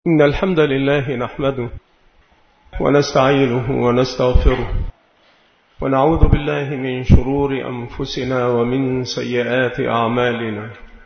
إن الحمد لله نحمده ونستعينه ونستغفره ونعوذ بالله من شرور أنفسنا ومن سيئات أعمالنا.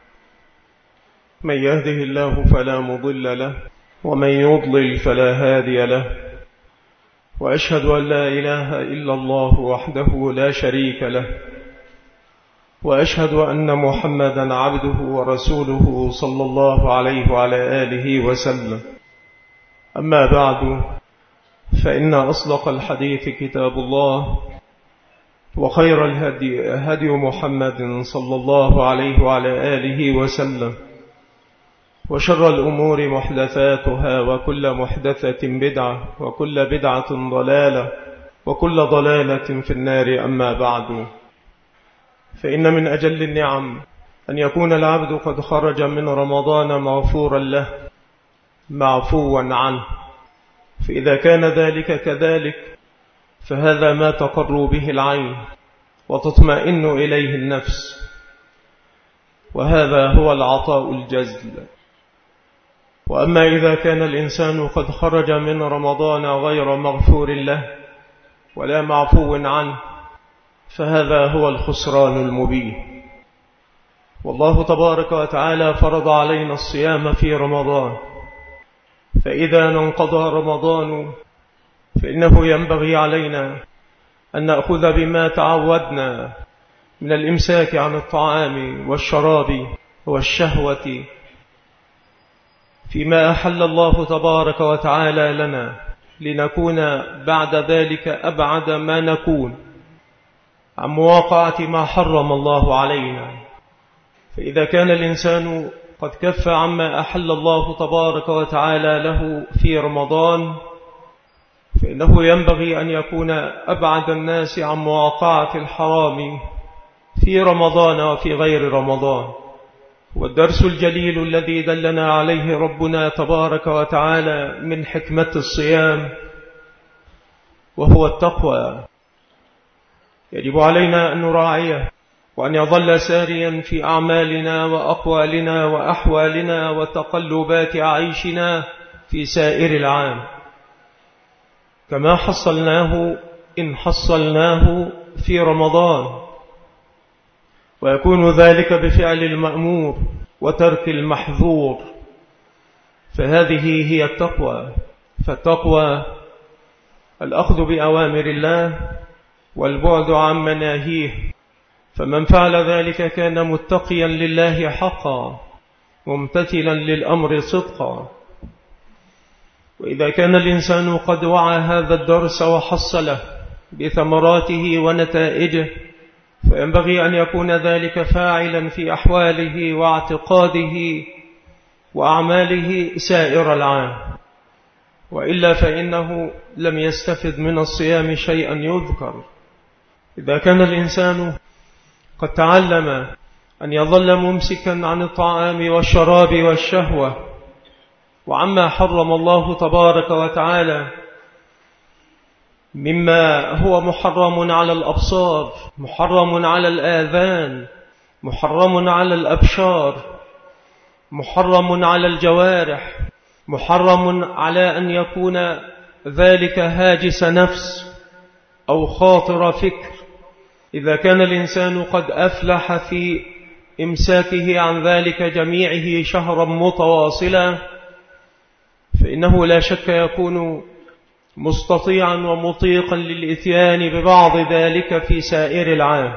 من يهده الله فلا مضل له ومن يضلل فلا هادي له، وأشهد أن لا إله إلا الله وحده لا شريك له، وأشهد أن محمدا عبده ورسوله صلى الله عليه وعلى آله وسلم. أما بعد، فإن أصدق الحديث كتاب الله، وخير الهدي هدي محمد صلى الله عليه وعلى آله وسلم، وشر الأمور محدثاتها، وكل محدثة بدعة، وكل بدعة ضلالة، وكل ضلالة في النار. أما بعد، فإن من أجل النعم أن يكون العبد قد خرج من رمضان مغفورا له معفوا عنه، فإذا كان ذلك كذلك فهذا ما تقر به العين وتطمئن إليه النفس، وهذا هو العطاء الجزل. وأما إذا كان الإنسان قد خرج من رمضان غير مغفور له ولا معفو عنه، فهذا هو الخسران المبين. والله تبارك وتعالى فرض علينا الصيام في رمضان، فإذا انقضى رمضان فإنه ينبغي علينا أن نأخذ بما تعودنا من الإمساك عن الطعام والشراب والشهوة فيما أحل الله تبارك وتعالى لنا، لنكون بعد ذلك أبعد ما نكون عن مواقعة ما حرم الله علينا. فإذا كان الإنسان قد كف عما أحل الله تبارك وتعالى له في رمضان، فإنه ينبغي أن يكون أبعد الناس عن مواقعة الحرام في رمضان وفي غير رمضان. والدرس الجليل الذي دلنا عليه ربنا تبارك وتعالى من حكمة الصيام وهو التقوى، يجب علينا أن نراعيه، وأن يظل ساريا في أعمالنا وأقوالنا وأحوالنا وتقلبات عيشنا في سائر العام، كما حصلناه إن حصلناه في رمضان، ويكون ذلك بفعل المأمور وترك المحظور. فهذه هي التقوى. فالتقوى الأخذ بأوامر الله والبعد عن مناهيه، فمن فعل ذلك كان متقيا لله حقا، ممتثلا للأمر صدقا. وإذا كان الإنسان قد وعى هذا الدرس وحصله بثمراته ونتائجه، فينبغي أن يكون ذلك فاعلا في أحواله واعتقاده وأعماله سائر العام، وإلا فإنه لم يستفد من الصيام شيئا يذكر. إذا كان الإنسان قد تعلم أن يظل ممسكا عن الطعام والشراب والشهوة وعما حرم الله تبارك وتعالى مما هو محرم على الأبصار، محرم على الآذان، محرم على الأبشار، محرم على الجوارح، محرم على أن يكون ذلك هاجس نفس أو خاطر فكر. إذا كان الإنسان قد أفلح في إمساكه عن ذلك جميعه شهرا متواصلا، فإنه لا شك يكون مستطيعا ومطيقا للإتيان ببعض ذلك في سائر العام.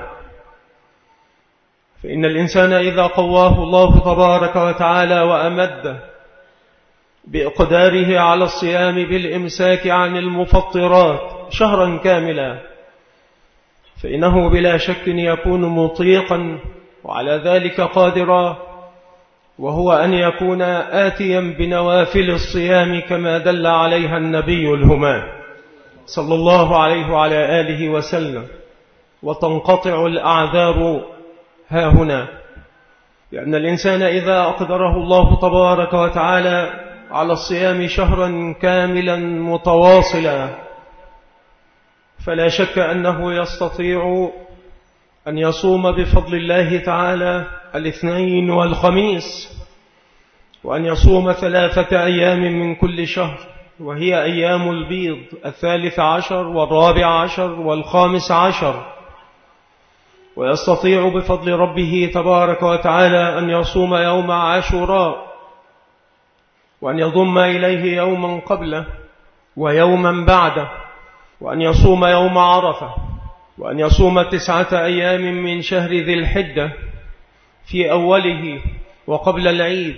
فإن الإنسان إذا قواه الله تبارك وتعالى وأمده بإقداره على الصيام بالإمساك عن المفطرات شهرا كاملا، فإنه بلا شك يكون مطيقا وعلى ذلك قادرا، وهو أن يكون آتيا بنوافل الصيام كما دل عليها النبي الهمام صلى الله عليه وعلى آله وسلم، وتنقطع الأعذار ها هنا. لأن الإنسان إذا أقدره الله تبارك وتعالى على الصيام شهرا كاملا متواصلا، فلا شك أنه يستطيع أن يصوم بفضل الله تعالى الاثنين والخميس، وأن يصوم 3 أيام من كل شهر، وهي أيام البيض 13 و14 و15، ويستطيع بفضل ربه تبارك وتعالى أن يصوم يوم عاشوراء، وأن يضم إليه يوما قبله ويوما بعده، وأن يصوم يوم عرفة، وأن يصوم 9 أيام من شهر ذي الحجة في أوله وقبل العيد،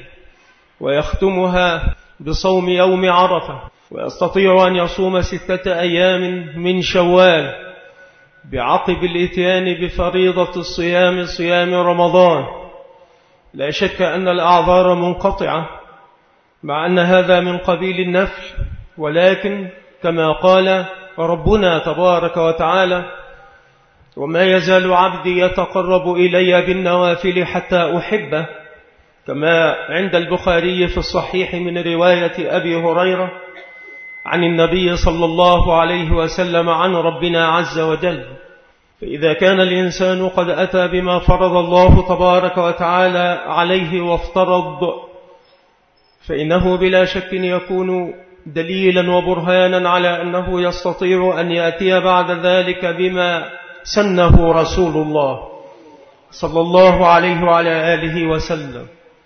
ويختمها بصوم يوم عرفة. ويستطيع أن يصوم 6 أيام من شوال بعقب الإتيان بفريضة الصيام، صيام رمضان. لا شك أن الأعذار منقطعة، مع أن هذا من قبيل النفل، ولكن كما قال ربنا تبارك وتعالى: وما يزال عبدي يتقرب إلي بالنوافل حتى أحبه، كما عند البخاري في الصحيح من رواية أبي هريرة عن النبي صلى الله عليه وسلم عن ربنا عز وجل. فإذا كان الإنسان قد أتى بما فرض الله تبارك وتعالى عليه وافترض، فإنه بلا شك يكون دليلا وبرهانا على أنه يستطيع أن يأتي بعد ذلك بما سنه رسول الله صلى الله عليه وعلى آله وسلم.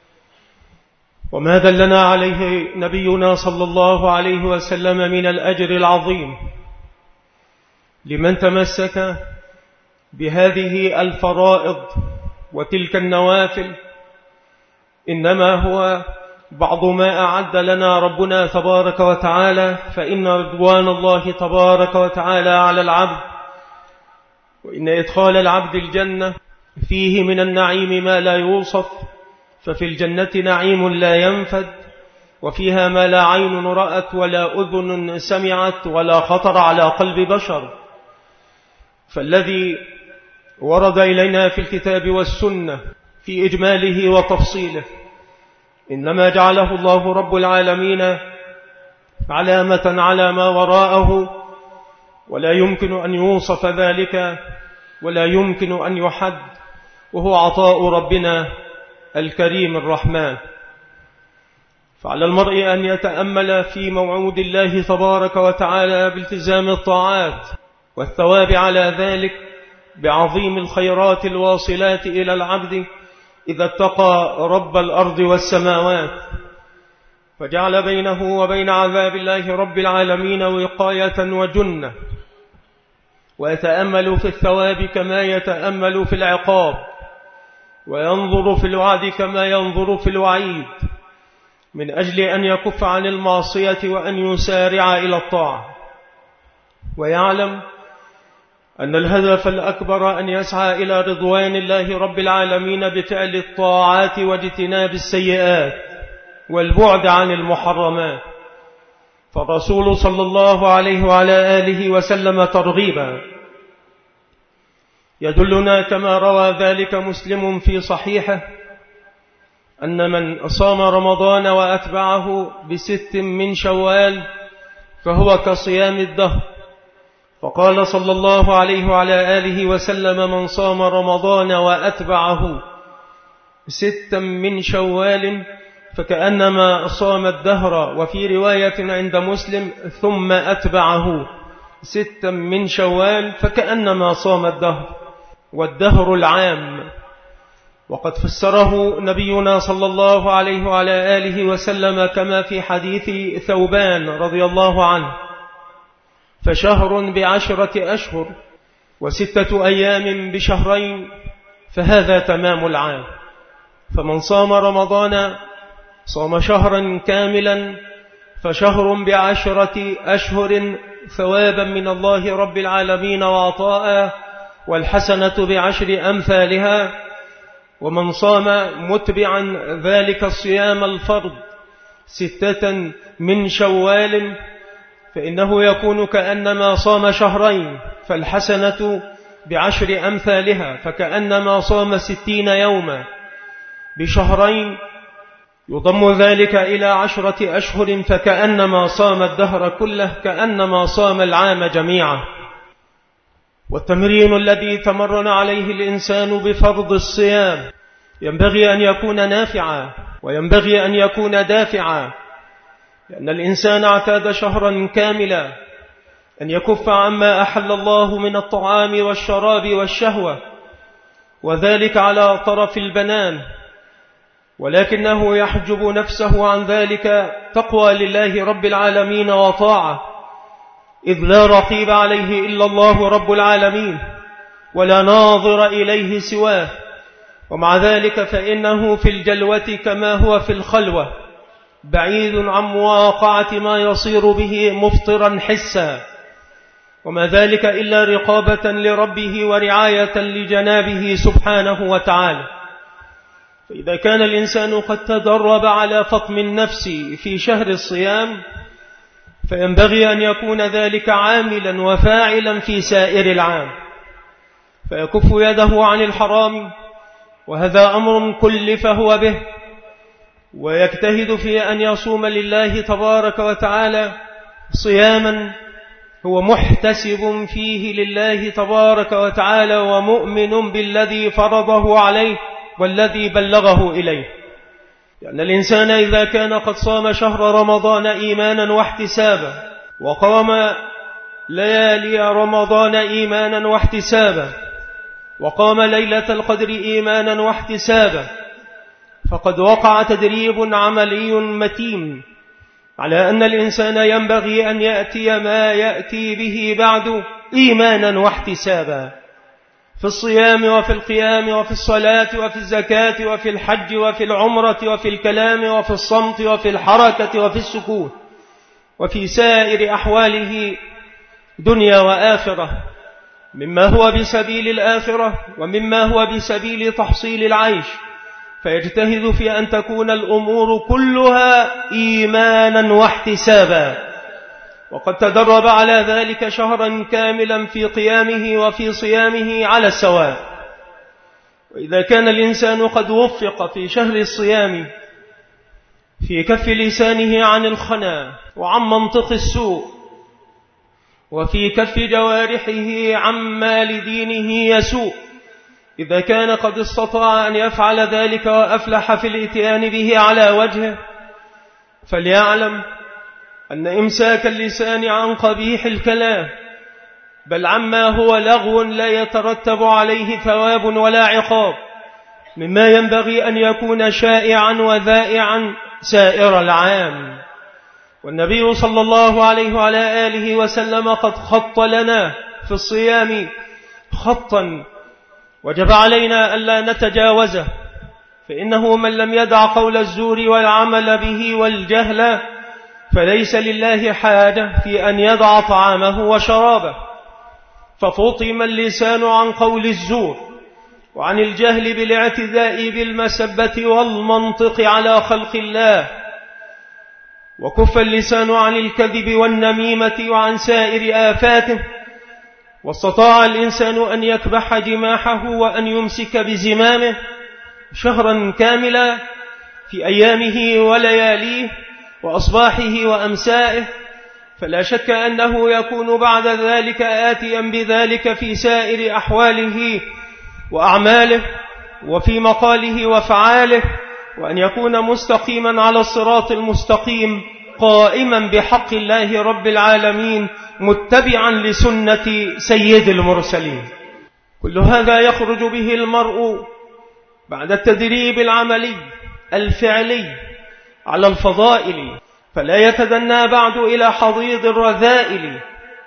وما دلنا عليه نبينا صلى الله عليه وسلم من الأجر العظيم لمن تمسك بهذه الفرائض وتلك النوافل، إنما هو بعض ما أعد لنا ربنا تبارك وتعالى. فإن رضوان الله تبارك وتعالى على العبد، وإن إدخال العبد الجنة فيه من النعيم ما لا يوصف، ففي الجنة نعيم لا ينفد، وفيها ما لا عين رأت ولا أذن سمعت ولا خطر على قلب بشر. فالذي ورد إلينا في الكتاب والسنة في إجماله وتفصيله إنما جعله الله رب العالمين علامة على ما وراءه، ولا يمكن أن يوصف ذلك ولا يمكن أن يحد، وهو عطاء ربنا الكريم الرحمن. فعلى المرء أن يتأمل في موعود الله تبارك وتعالى بالتزام الطاعات والثواب على ذلك بعظيم الخيرات الواصلات إلى العبد إذا اتقى رب الأرض والسماوات، فجعل بينه وبين عذاب الله رب العالمين وقاية وجنة، ويتأمل في الثواب كما يتأمل في العقاب، وينظر في الوعد كما ينظر في الوعيد، من أجل أن يكف عن المعصية وأن يسارع إلى الطاعة. ويعلم أن الهدف الأكبر أن يسعى إلى رضوان الله رب العالمين بفعل الطاعات واجتناب السيئات والبعد عن المحرمات. فالرسول صلى الله عليه وعلى آله وسلم ترغيبا يدلنا كما روى ذلك مسلم في صحيحه أن من صام رمضان وأتبعه ب6 من شوال فهو كصيام الدهر. فقال صلى الله عليه وعلى آله وسلم: من صام رمضان وأتبعه 6 من شوال فكأنما صام الدهر. وفي رواية عند مسلم: ثم أتبعه 6 من شوال فكأنما صام الدهر، والدهر العام. وقد فسره نبينا صلى الله عليه وعلى آله وسلم كما في حديث ثوبان رضي الله عنه: فشهر ب10 أشهر، و6 أيام بشهرين، فهذا تمام العام. فمن صام رمضان صام شهرا كاملا، فشهر ب10 أشهر ثوابا من الله رب العالمين وعطاء، والحسنة ب10 أمثالها. ومن صام متبعا ذلك الصيام الفرض 6 من شوال فإنه يكون كأنما صام شهرين، فالحسنة ب10 أمثالها، فكأنما صام 60 يوما بشهرين. يضم ذلك إلى 10 أشهر فكأنما صام الدهر كله، كأنما صام العام جميعا. والتمرين الذي تمرن عليه الإنسان بفرض الصيام ينبغي أن يكون نافعا وينبغي أن يكون دافعا، لأن الإنسان اعتاد شهرا كاملا أن يكف عما أحل الله من الطعام والشراب والشهوة، وذلك على طرف البنان، ولكنه يحجب نفسه عن ذلك تقوى لله رب العالمين وطاعة، إذ لا رقيب عليه إلا الله رب العالمين ولا ناظر إليه سواه. ومع ذلك فإنه في الجلوة كما هو في الخلوة، بعيد عن مواقعة ما يصير به مفطرا حسا، وما ذلك إلا رقابة لربه ورعاية لجنابه سبحانه وتعالى. فإذا كان الإنسان قد تدرب على فطم النفس في شهر الصيام، فينبغي أن يكون ذلك عاملا وفاعلا في سائر العام، فيكف يده عن الحرام، وهذا أمر كلف هو به، ويجتهد في أن يصوم لله تبارك وتعالى صياما هو محتسب فيه لله تبارك وتعالى ومؤمن بالذي فرضه عليه والذي بلغه إليه. لأن الإنسان إذا كان قد صام شهر رمضان إيمانا واحتسابا، وقام ليالي رمضان إيمانا واحتسابا، وقام ليلة القدر إيمانا واحتسابا، فقد وقع تدريب عملي متين على أن الإنسان ينبغي أن يأتي ما يأتي به بعد إيمانا واحتسابا، في الصيام وفي القيام وفي الصلاة وفي الزكاة وفي الحج وفي العمرة وفي الكلام وفي الصمت وفي الحركة وفي السكون، وفي سائر أحواله دنيا وآخرة، مما هو بسبيل الآخرة ومما هو بسبيل تحصيل العيش، فيجتهد في أن تكون الأمور كلها إيمانا واحتسابا. وقد تدرب على ذلك شهرا كاملا في قيامه وفي صيامه على السواء. وإذا كان الإنسان قد وفق في شهر الصيام في كف لسانه عن الخنا وعن منطق السوء، وفي كف جوارحه عما لدينه يسوء، إذا كان قد استطاع أن يفعل ذلك وأفلح في الإتيان به على وجهه، فليعلم أن إمساك اللسان عن قبيح الكلام، بل عما هو لغو لا يترتب عليه ثواب ولا عقاب، مما ينبغي أن يكون شائعا وذائعا سائر العام. والنبي صلى الله عليه وعلى آله وسلم قد خط لنا في الصيام خطا وجب علينا ألا نتجاوزه، فإنه من لم يدع قول الزور والعمل به والجهل فليس لله حاجة في أن يدع طعامه وشرابه. ففطم اللسان عن قول الزور وعن الجهل بالاعتداء بالمسبة والمنطق على خلق الله، وكف اللسان عن الكذب والنميمة وعن سائر آفاته، واستطاع الإنسان أن يكبح جماحه وأن يمسك بزمامه شهرا كاملا في أيامه ولياليه وأصباحه وأمسائه، فلا شك أنه يكون بعد ذلك آتيا بذلك في سائر أحواله وأعماله وفي مقاله وفعاله، وأن يكون مستقيما على الصراط المستقيم، قائما بحق الله رب العالمين، متبعا لسنة سيد المرسلين. كل هذا يخرج به المرء بعد التدريب العملي الفعلي على الفضائل، فلا يتدنى بعد إلى حضيض الرذائل.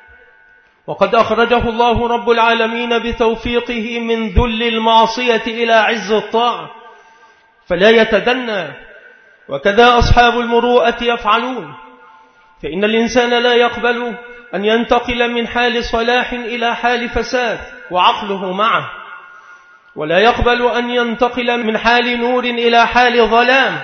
وقد أخرجه الله رب العالمين بتوفيقه من ذل المعصية إلى عز الطاعة، فلا يتدنى. وكذا أصحاب المروءة يفعلون، فإن الإنسان لا يقبل أن ينتقل من حال صلاح إلى حال فساد وعقله معه، ولا يقبل أن ينتقل من حال نور إلى حال ظلام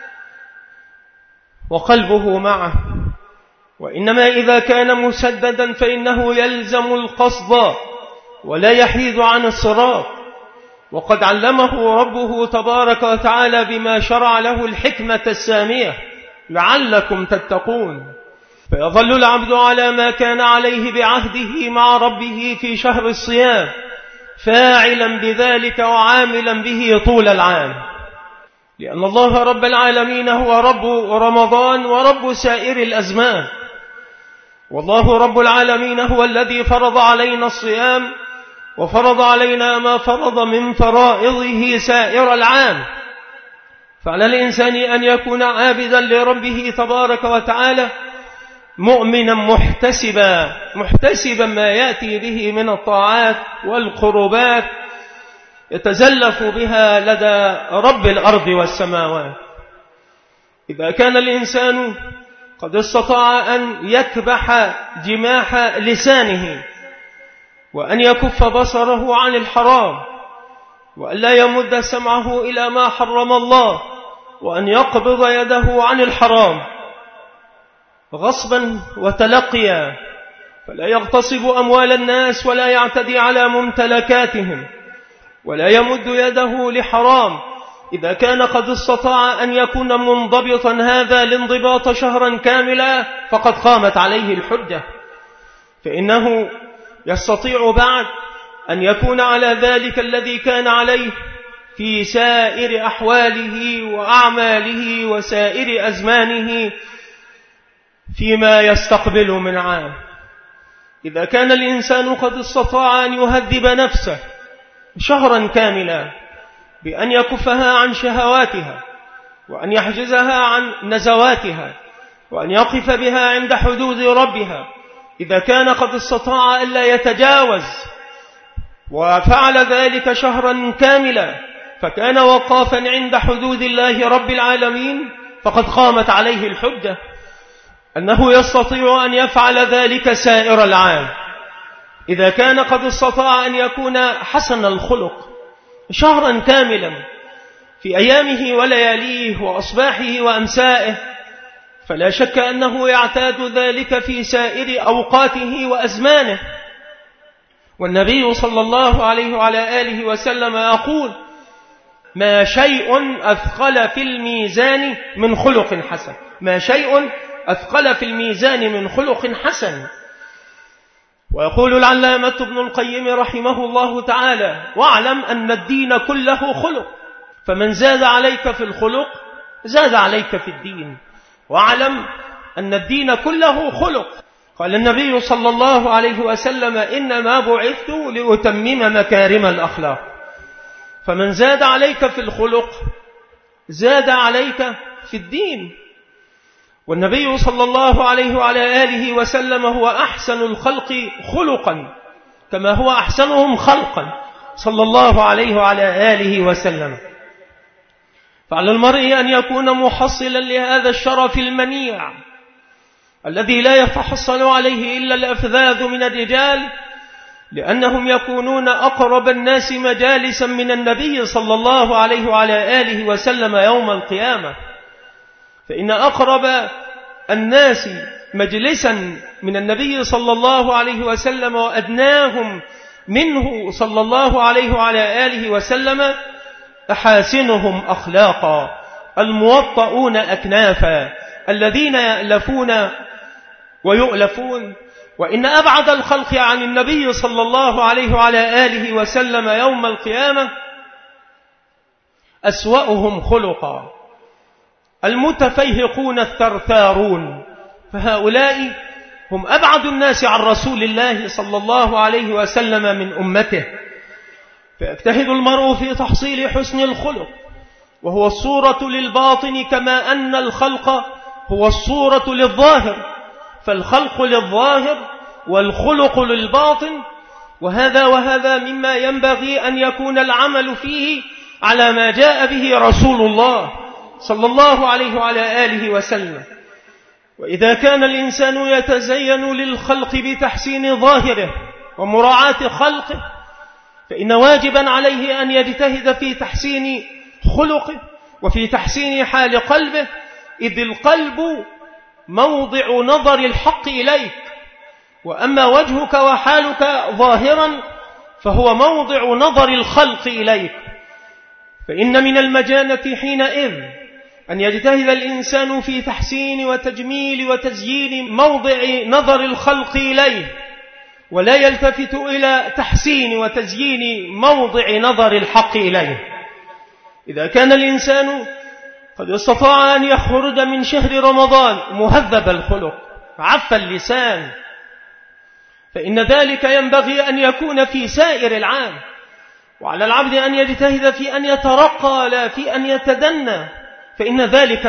وقلبه معه، وإنما إذا كان مسددا فإنه يلزم القصد ولا يحيد عن الصراط. وقد علمه ربه تبارك وتعالى بما شرع له الحكمة السامية لعلكم تتقون، فيظل العبد على ما كان عليه بعهده مع ربه في شهر الصيام، فاعلا بذلك وعاملا به طول العام. لأن الله رب العالمين هو رب رمضان ورب سائر الأزمان، والله رب العالمين هو الذي فرض علينا الصيام وفرض علينا ما فرض من فرائضه سائر العام. فعلى الإنسان أن يكون عابدا لربه تبارك وتعالى مؤمنا محتسبا ما يأتي به من الطاعات والقربات يتزلف بها لدى رب الأرض والسماوات. إذا كان الإنسان قد استطاع أن يكبح جماح لسانه وأن يكف بصره عن الحرام وأن لا يمد سمعه إلى ما حرم الله وأن يقبض يده عن الحرام غصبا وتلقيا، فلا يغتصب أموال الناس ولا يعتدي على ممتلكاتهم ولا يمد يده لحرام، إذا كان قد استطاع أن يكون منضبطا هذا الانضباط شهرا كاملا فقد قامت عليه الحجة، فإنه يستطيع بعد أن يكون على ذلك الذي كان عليه في سائر أحواله وأعماله وسائر أزمانه فيما يستقبل من عام. إذا كان الإنسان قد استطاع أن يهذب نفسه شهرا كاملا بأن يكفها عن شهواتها وأن يحجزها عن نزواتها وأن يقف بها عند حدود ربها، إذا كان قد استطاع ألا يتجاوز وفعل ذلك شهرا كاملا فكان وقافا عند حدود الله رب العالمين، فقد قامت عليه الحجة أنه يستطيع أن يفعل ذلك سائر العام. إذا كان قد استطاع أن يكون حسن الخلق شهرا كاملا في أيامه ولياليه وأصباحه وأمسائه، فلا شك أنه يعتاد ذلك في سائر أوقاته وأزمانه. والنبي صلى الله عليه وعلى آله وسلم يقول: ما شيء أثقل في الميزان من خلق حسن، ما شيء أثقل في الميزان من خلق حسن. ويقول العلامة ابن القيم رحمه الله تعالى: واعلم أن الدين كله خلق، فمن زاد عليك في الخلق زاد عليك في الدين، واعلم أن الدين كله خلق. قال النبي صلى الله عليه وسلم: إنما بعثت لأتمم مكارم الأخلاق، فمن زاد عليك في الخلق زاد عليك في الدين. والنبي صلى الله عليه وعلى آله وسلم هو أحسن الخلق خلقا كما هو أحسنهم خلقا صلى الله عليه وعلى آله وسلم. فعلى المرء أن يكون محصلا لهذا الشرف المنيع الذي لا يتحصل عليه إلا الأفذاذ من الرجال، لأنهم يكونون أقرب الناس مجالسا من النبي صلى الله عليه وعلى آله وسلم يوم القيامة. فإن أقرب الناس مجلسا من النبي صلى الله عليه وسلم وأدناهم منه صلى الله عليه وعلى آله وسلم أحاسنهم أخلاقا، الموطؤون أكنافا، الذين يألفون ويؤلفون. وإن أبعد الخلق عن النبي صلى الله عليه وعلى آله وسلم يوم القيامة أسوأهم خلقا المتفيهقون الثرثارون، فهؤلاء هم أبعد الناس عن رسول الله صلى الله عليه وسلم من أمته. فيجتهد المرء في تحصيل حسن الخلق، وهو الصورة للباطن كما أن الخلق هو الصورة للظاهر، فالخلق للظاهر والخلق للباطن، وهذا مما ينبغي أن يكون العمل فيه على ما جاء به رسول الله صلى الله عليه وعلى آله وسلم. وإذا كان الإنسان يتزين للخلق بتحسين ظاهره ومراعاة خلقه، فإن واجبا عليه أن يجتهد في تحسين خلقه وفي تحسين حال قلبه، إذ القلب موضع نظر الحق إليك، وأما وجهك وحالك ظاهرا فهو موضع نظر الخلق إليك. فإن من المجانة حينئذ أن يجتهد الإنسان في تحسين وتجميل وتزيين موضع نظر الخلق إليه، ولا يلتفت إلى تحسين وتزيين موضع نظر الحق إليه. إذا كان الإنسان قد استطاع أن يخرج من شهر رمضان مهذب الخلق عف اللسان، فإن ذلك ينبغي أن يكون في سائر العام، وعلى العبد أن يجتهد في أن يترقى لا في أن يتدنى، فإن ذلك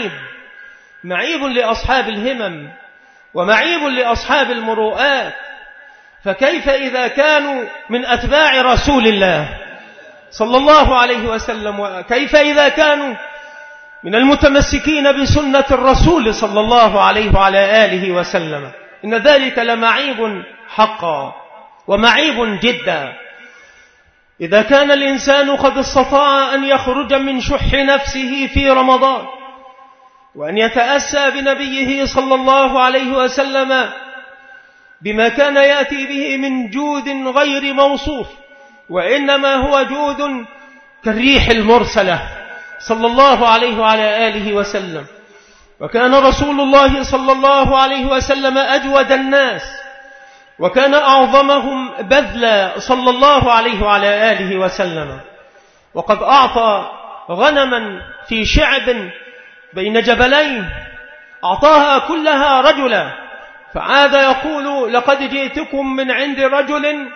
معيب لأصحاب الهمم ومعيب لأصحاب المروءات. فكيف إذا كانوا من أتباع رسول الله صلى الله عليه وسلم، وكيف إذا كانوا من المتمسكين بسنة الرسول صلى الله عليه وعلى آله وسلم؟ إن ذلك لمعيب حقا ومعيب جدا. إذا كان الإنسان قد استطاع أن يخرج من شح نفسه في رمضان وأن يتأسى بنبيه صلى الله عليه وسلم بما كان يأتي به من جود غير موصوف، وإنما هو جود كالريح المرسلة صلى الله عليه وعلى آله وسلم. وكان رسول الله صلى الله عليه وسلم أجود الناس، وكان أعظمهم بذلا صلى الله عليه وعلى آله وسلم، وقد أعطى غنما في شعب بين جبلين أعطاها كلها رجلا، فعاد يقول: لقد جئتكم من عند رجل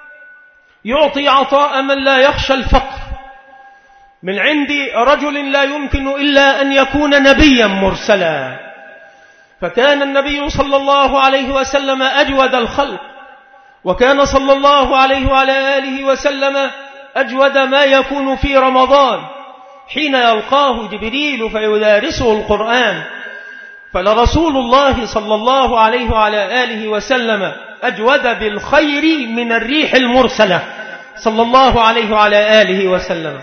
يعطي عطاء من لا يخشى الفقر، من عند رجل لا يمكن إلا أن يكون نبيا مرسلا. فكان النبي صلى الله عليه وسلم أجود الخلق، وكان صلى الله عليه وعلى آله وسلم أجود ما يكون في رمضان حين يلقاه جبريل فيدارسه القرآن. فلرسول الله صلى الله عليه وعلى آله وسلم أجود بالخير من الريح المرسلة صلى الله عليه وعلى آله وسلم.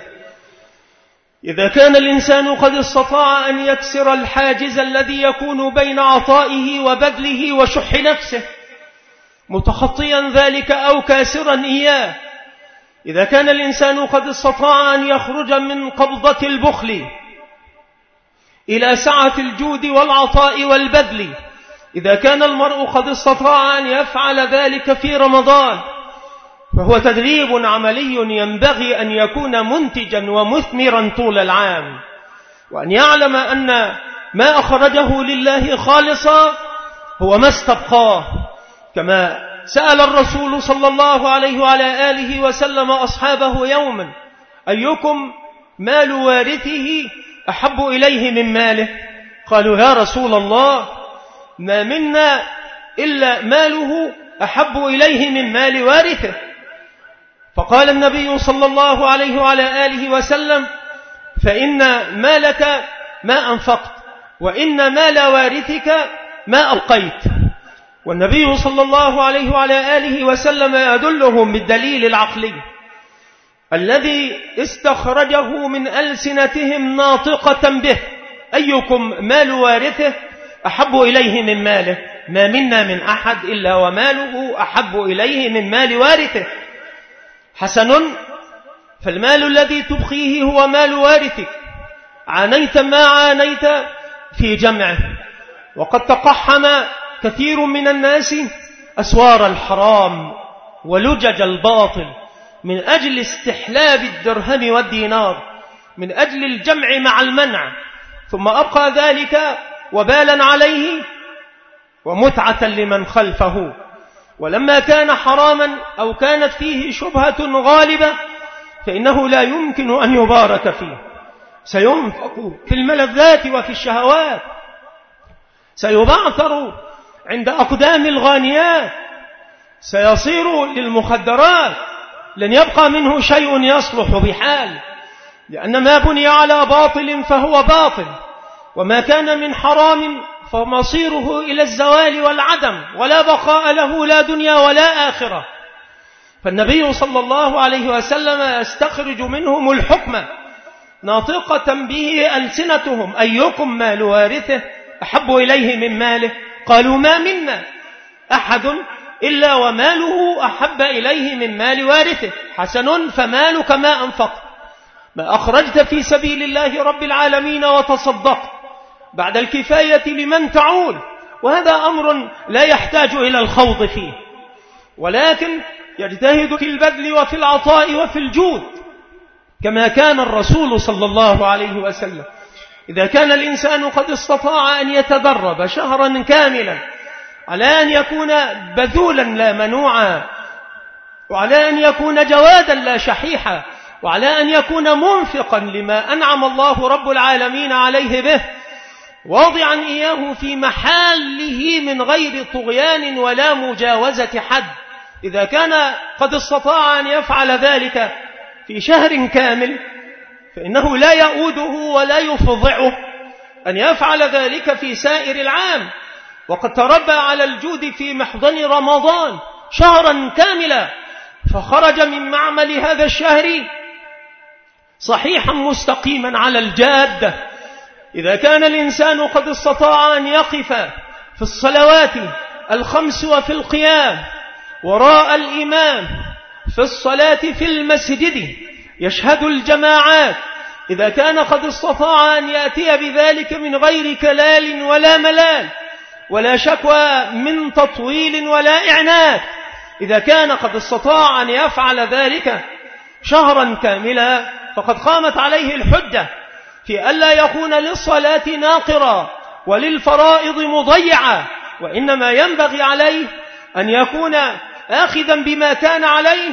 إذا كان الإنسان قد استطاع أن يكسر الحاجز الذي يكون بين عطائه وبذله وشح نفسه، متخطيا ذلك أو كاسرا إياه، إذا كان الإنسان قد استطاع أن يخرج من قبضة البخل إلى سعة الجود والعطاء والبذل، إذا كان المرء قد استطاع أن يفعل ذلك في رمضان، فهو تدريب عملي ينبغي أن يكون منتجا ومثمرا طول العام، وأن يعلم أن ما أخرجه لله خالصا هو ما استبقاه. كما سأل الرسول صلى الله عليه وعلى آله وسلم أصحابه يوما: أيكم مال وارثه أحب إليه من ماله؟ قالوا: يا رسول الله، ما منا إلا ماله أحب إليه من مال وارثه. فقال النبي صلى الله عليه وعلى آله وسلم: فإن مالك ما أنفقت، وإن مال وارثك ما أبقيت. والنبي صلى الله عليه وعلى آله وسلم يدلهم بالدليل العقلي الذي استخرجه من ألسنتهم ناطقة به: أيكم مال وارثه أحب إليه من ماله؟ ما منا من أحد إلا وماله أحب إليه من مال وارثه. حسن، فالمال الذي تبقيه هو مال وارثك، عانيت ما عانيت في جمعه. وقد تقحم كثير من الناس أسوار الحرام ولجج الباطل من أجل استحلاب الدرهم والدينار، من أجل الجمع مع المنع، ثم أبقى ذلك وبالا عليه ومتعة لمن خلفه. ولما كان حراما أو كانت فيه شبهة غالبة فإنه لا يمكن أن يبارك فيه، سينفق في الملذات وفي الشهوات، سيبعثر عند أقدام الغانيات، سيصير للمخدرات، لن يبقى منه شيء يصلح بحال، لأن ما بني على باطل فهو باطل، وما كان من حرام فمصيره إلى الزوال والعدم، ولا بقاء له لا دنيا ولا آخرة. فالنبي صلى الله عليه وسلم يستخرج منهم الحكم ناطقة به ألسنتهم: أيكم مال وارثه أحب إليه من ماله؟ قالوا: ما منا أحد إلا وماله أحب إليه من مال وارثه. حسن، فمالك ما أنفقت، ما أخرجت في سبيل الله رب العالمين وتصدقت، بعد الكفاية لمن تعول. وهذا أمر لا يحتاج إلى الخوض فيه، ولكن يجتهد في البذل وفي العطاء وفي الجود كما كان الرسول صلى الله عليه وسلم. إذا كان الإنسان قد استطاع أن يتدرب شهرا كاملا على أن يكون بذولا لا منوعا، وعلى أن يكون جوادا لا شحيحا، وعلى أن يكون منفقا لما أنعم الله رب العالمين عليه به، واضعا إياه في محله من غير طغيان ولا مجاوزة حد، إذا كان قد استطاع أن يفعل ذلك في شهر كامل فإنه لا يؤوده ولا يفضعه أن يفعل ذلك في سائر العام. وقد تربى على الجود في محضن رمضان شهرا كاملا، فخرج من معمل هذا الشهر صحيحا مستقيما على الجادة. إذا كان الإنسان قد استطاع أن يقف في الصلوات الخمس وفي القيام وراء الإمام في الصلاة في المسجد يشهد الجماعات، إذا كان قد استطاع أن يأتي بذلك من غير كلال ولا ملال ولا شكوى من تطويل ولا إعنات، إذا كان قد استطاع أن يفعل ذلك شهرا كاملا فقد قامت عليه الحجة في ألا يكون للصلاة ناقرا وللفرائض مضيعا، وإنما ينبغي عليه أن يكون آخذا بما كان عليه،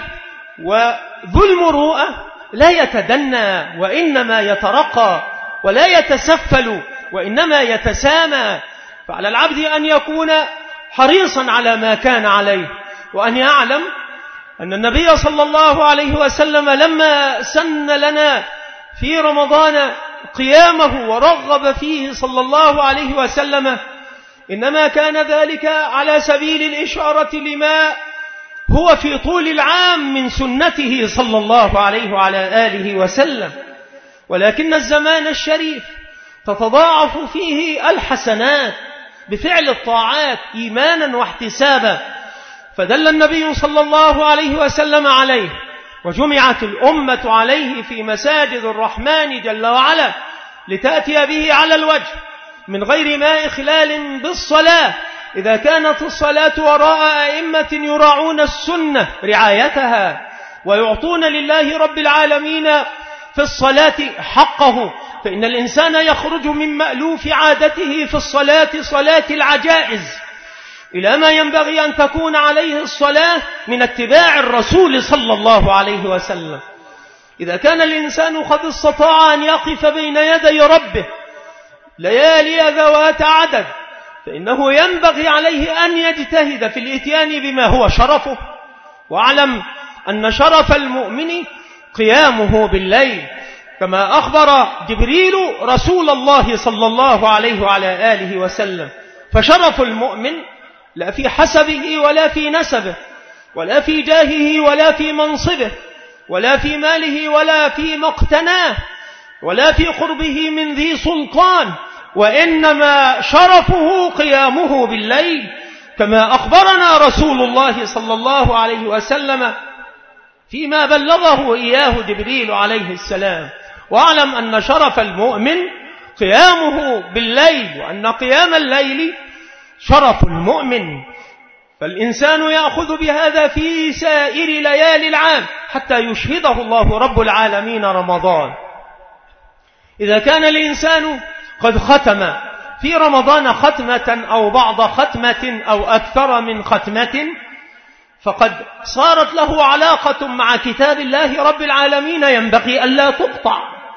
وذو المروءة لا يتدنى وإنما يترقى، ولا يتسفل وإنما يتسامى. فعلى العبد أن يكون حريصا على ما كان عليه، وأن يعلم أن النبي صلى الله عليه وسلم لما سن لنا في رمضان قيامه ورغب فيه صلى الله عليه وسلم إنما كان ذلك على سبيل الإشارة لما هو في طول العام من سنته صلى الله عليه وعلى آله وسلم، ولكن الزمان الشريف تتضاعف فيه الحسنات بفعل الطاعات إيمانا واحتسابا، فدل النبي صلى الله عليه وسلم عليه وجمعت الأمة عليه في مساجد الرحمن جل وعلا لتأتي به على الوجه من غير ما إخلال بالصلاة، إذا كانت الصلاة وراء أئمة يراعون السنة رعايتها ويعطون لله رب العالمين في الصلاة حقه، فإن الإنسان يخرج من مألوف عادته في الصلاة صلاة العجائز إلى ما ينبغي أن تكون عليه الصلاة من اتباع الرسول صلى الله عليه وسلم. إذا كان الإنسان قد استطاع أن يقف بين يدي ربه ليالي ذوات عدد فإنه ينبغي عليه أن يجتهد في الإتيان بما هو شرفه، واعلم أن شرف المؤمن قيامه بالليل، كما أخبر جبريل رسول الله صلى الله عليه وعلى آله وسلم. فشرف المؤمن لا في حسبه ولا في نسبه ولا في جاهه ولا في منصبه ولا في ماله ولا في مقتناه ولا في قربه من ذي سلطان، وإنما شرفه قيامه بالليل، كما أخبرنا رسول الله صلى الله عليه وسلم فيما بلغه إياه جبريل عليه السلام. واعلم أن شرف المؤمن قيامه بالليل، وأن قيام الليل شرف المؤمن، فالإنسان يأخذ بهذا في سائر ليالي العام حتى يشهده الله رب العالمين رمضان. إذا كان الإنسان قد ختم في رمضان ختمة أو بعض ختمة أو أكثر من ختمة فقد صارت له علاقة مع كتاب الله رب العالمين ينبغي ألا تقطع،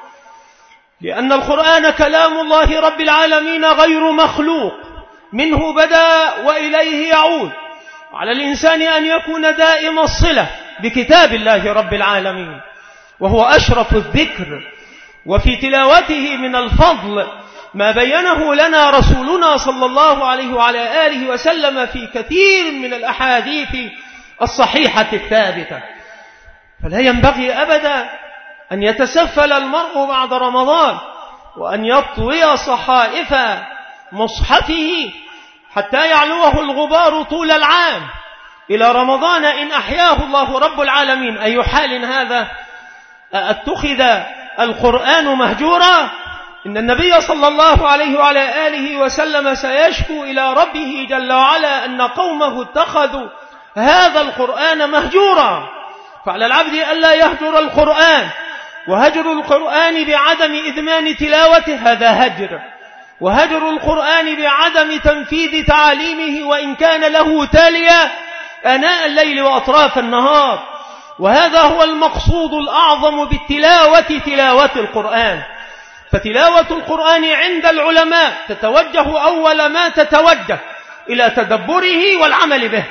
لأن القرآن كلام الله رب العالمين غير مخلوق، منه بدأ وإليه يعود، على الإنسان أن يكون دائم الصلة بكتاب الله رب العالمين، وهو أشرف الذكر، وفي تلاوته من الفضل ما بينه لنا رسولنا صلى الله عليه وعلى آله وسلم في كثير من الأحاديث الصحيحة الثابتة. فلا ينبغي أبدا أن يتسفل المرء بعد رمضان وأن يطوي صحائف مصحفه حتى يعلوه الغبار طول العام إلى رمضان إن أحياه الله رب العالمين. أي حال هذا؟ اتخذ القرآن مهجورا؟ إن النبي صلى الله عليه وعلى آله وسلم سيشكو إلى ربه جل وعلا أن قومه اتخذوا هذا القرآن مهجورا، فعلى العبد ألا يهجر القرآن وهجر القرآن بعدم إدمان تلاوته هذا هجر، وهجر القرآن بعدم تنفيذ تعاليمه وإن كان له تاليا آناء الليل وأطراف النهار. وهذا هو المقصود الأعظم بالتلاوة، تلاوة القرآن. فتلاوة القرآن عند العلماء تتوجه أول ما تتوجه إلى تدبره والعمل به،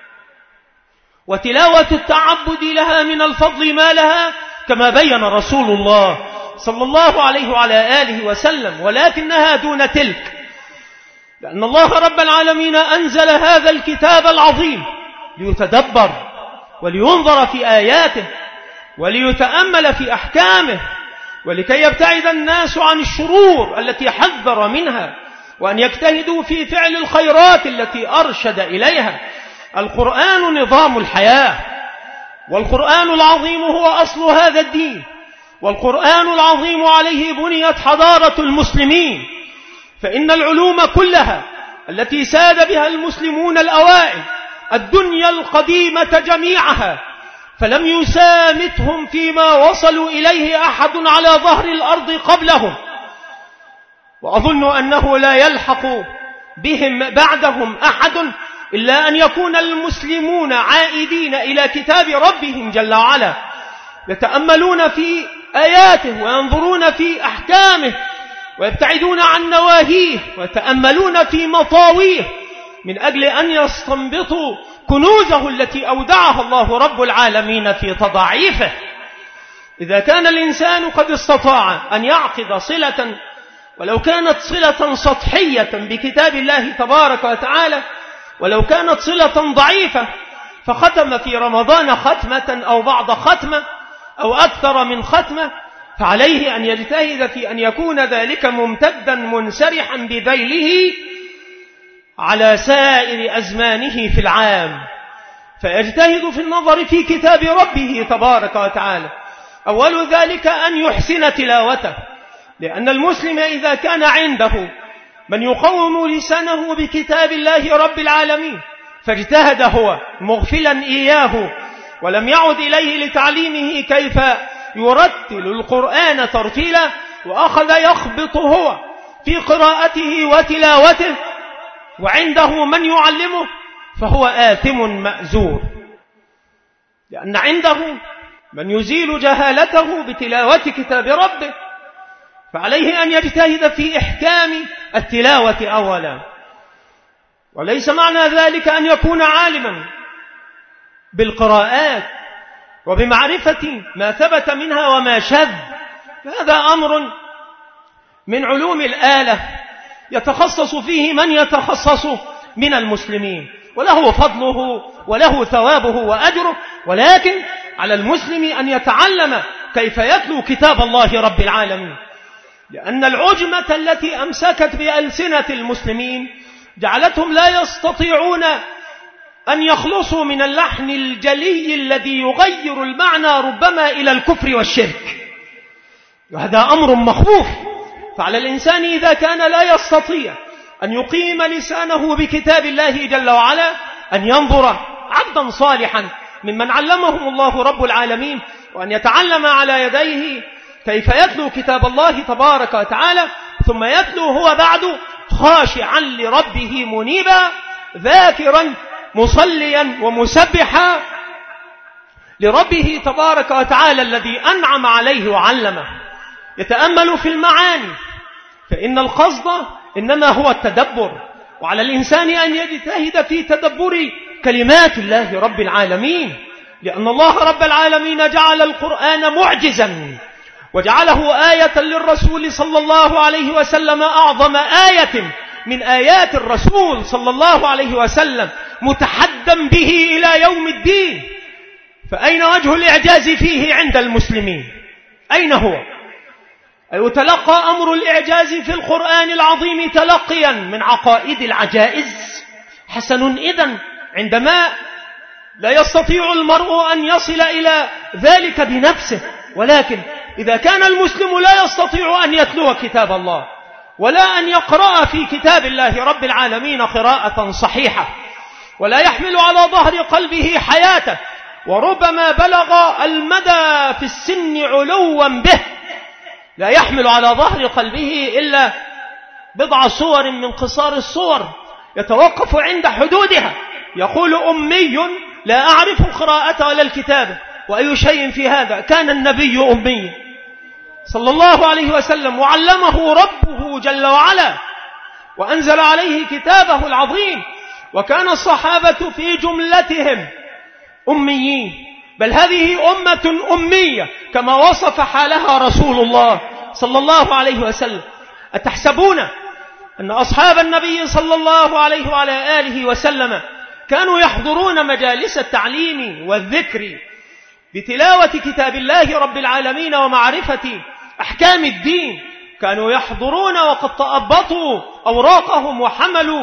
وتلاوة التعبد لها من الفضل ما لها كما بين رسول الله صلى الله عليه وعلى آله وسلم، ولكنها دون تلك، لأن الله رب العالمين أنزل هذا الكتاب العظيم ليتدبر ولينظر في آياته وليتأمل في أحكامه، ولكي يبتعد الناس عن الشرور التي حذر منها، وأن يجتهدوا في فعل الخيرات التي أرشد إليها. القرآن نظام الحياة، والقرآن العظيم هو أصل هذا الدين، والقرآن العظيم عليه بنيت حضارة المسلمين. فإن العلوم كلها التي ساد بها المسلمون الأوائل الدنيا القديمة جميعها فلم يسامتهم فيما وصلوا إليه أحد على ظهر الأرض قبلهم، وأظن أنه لا يلحق بهم بعدهم أحد إلا أن يكون المسلمون عائدين إلى كتاب ربهم جل وعلا، يتأملون في آياته وينظرون في أحكامه ويبتعدون عن نواهيه ويتأملون في مطاويه من أجل أن يستنبطوا كنوزه التي أودعها الله رب العالمين في تضاعيفه. إذا كان الإنسان قد استطاع أن يعقد صلة ولو كانت صلة سطحية بكتاب الله تبارك وتعالى، ولو كانت صلة ضعيفة، فختم في رمضان ختمة أو بعض ختمة أو أكثر من ختمة، فعليه أن يجتهد في أن يكون ذلك ممتدا منسرحا بذيله على سائر أزمانه في العام، فيجتهد في النظر في كتاب ربه تبارك وتعالى. أول ذلك أن يحسن تلاوته، لأن المسلم إذا كان عنده من يقوم لسانه بكتاب الله رب العالمين فاجتهد هو مغفلا إياه ولم يعد إليه لتعليمه كيف يرتل القرآن ترتيلا، وأخذ يخبط هو في قراءته وتلاوته وعنده من يعلمه، فهو آثم مأزور، لأن عنده من يزيل جهالته بتلاوة كتاب ربه، فعليه أن يجتهد في إحكام التلاوة أولا. وليس معنى ذلك أن يكون عالما بالقراءات وبمعرفة ما ثبت منها وما شذ، هذا أمر من علوم الآلة يتخصص فيه من يتخصص من المسلمين، وله فضله وله ثوابه وأجره، ولكن على المسلم أن يتعلم كيف يتلو كتاب الله رب العالمين، لأن العجمة التي أمسكت بألسنة المسلمين جعلتهم لا يستطيعون أن يخلصوا من اللحن الجلي الذي يغير المعنى ربما إلى الكفر والشرك، وهذا أمر مخوف. فعلى الإنسان إذا كان لا يستطيع أن يقيم لسانه بكتاب الله جل وعلا أن ينظر عبدا صالحا ممن علمهم الله رب العالمين، وأن يتعلم على يديه كيف يتلو كتاب الله تبارك وتعالى، ثم يتلو هو بعد خاشعا لربه منيبا ذاكرا مصليا ومسبحا لربه تبارك وتعالى الذي أنعم عليه وعلمه، يتأمل في المعاني، فإن القصد إنما هو التدبر، وعلى الإنسان أن يجتهد في تدبر كلمات الله رب العالمين، لأن الله رب العالمين جعل القرآن معجزا وجعله آية للرسول صلى الله عليه وسلم، أعظم آية من آيات الرسول صلى الله عليه وسلم، متحدًا به إلى يوم الدين. فأين وجه الإعجاز فيه عند المسلمين؟ أين هو؟ يتلقى أمر الإعجاز في القرآن العظيم تلقيا من عقائد العجائز. حسن إذن عندما لا يستطيع المرء أن يصل إلى ذلك بنفسه، ولكن إذا كان المسلم لا يستطيع أن يتلو كتاب الله ولا أن يقرأ في كتاب الله رب العالمين قراءة صحيحة، ولا يحمل على ظهر قلبه حياته وربما بلغ المدى في السن علوا به، لا يحمل على ظهر قلبه إلا بضع صور من قصار الصور، يتوقف عند حدودها، يقول أمي لا أعرف القراءة ولا الكتابة، وأي شيء في هذا؟ كان النبي أمي صلى الله عليه وسلم، وعلمه ربه جل وعلا وأنزل عليه كتابه العظيم، وكان الصحابة في جملتهم أميين، بل هذه أمة أمية كما وصف حالها رسول الله صلى الله عليه وسلم. أتحسبون أن أصحاب النبي صلى الله عليه وعلى آله وسلم كانوا يحضرون مجالس التعليم والذكر بتلاوة كتاب الله رب العالمين ومعرفة أحكام الدين؟ كانوا يحضرون وقد تأبطوا أوراقهم وحملوا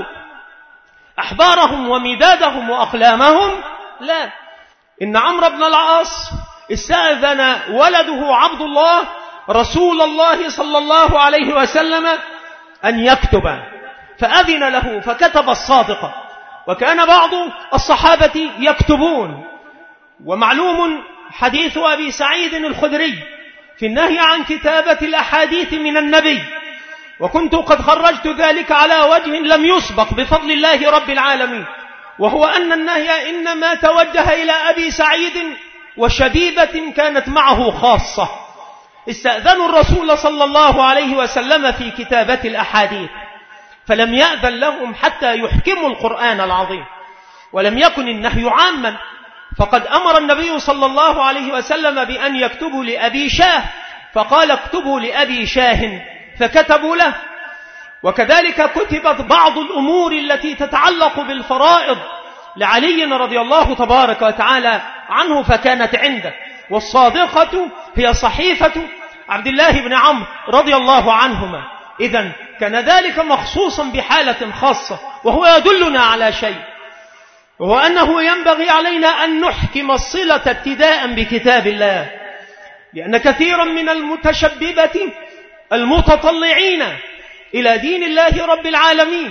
أحبارهم ومدادهم وأقلامهم؟ لا، إن عمرو بن العاص استأذن ولده عبد الله رسول الله صلى الله عليه وسلم أن يكتب، فأذن له فكتب الصادقة، وكان بعض الصحابة يكتبون. ومعلوم حديث أبي سعيد الخدري في النهي عن كتابة الأحاديث من النبي، وكنت قد خرجت ذلك على وجه لم يسبق بفضل الله رب العالمين، وهو أن النهي إنما توجه إلى أبي سعيد وشبيبة كانت معه خاصة، استأذنوا الرسول صلى الله عليه وسلم في كتابة الأحاديث، فلم يأذن لهم حتى يحكموا القرآن العظيم، ولم يكن النهي عاما، فقد أمر النبي صلى الله عليه وسلم بأن يكتبوا لأبي شاه، فقال اكتبوا لأبي شاه، فكتبوا له. وكذلك كتبت بعض الأمور التي تتعلق بالفرائض لعلي رضي الله تبارك وتعالى عنه، فكانت عنده، والصادقة هي صحيفة عبد الله بن عمرو رضي الله عنهما. إذن كان ذلك مخصوصا بحالة خاصة، وهو يدلنا على شيء، وهو أنه ينبغي علينا أن نحكم الصلة ابتداء بكتاب الله، لأن كثيرا من المتشببة المتطلعين إلى دين الله رب العالمين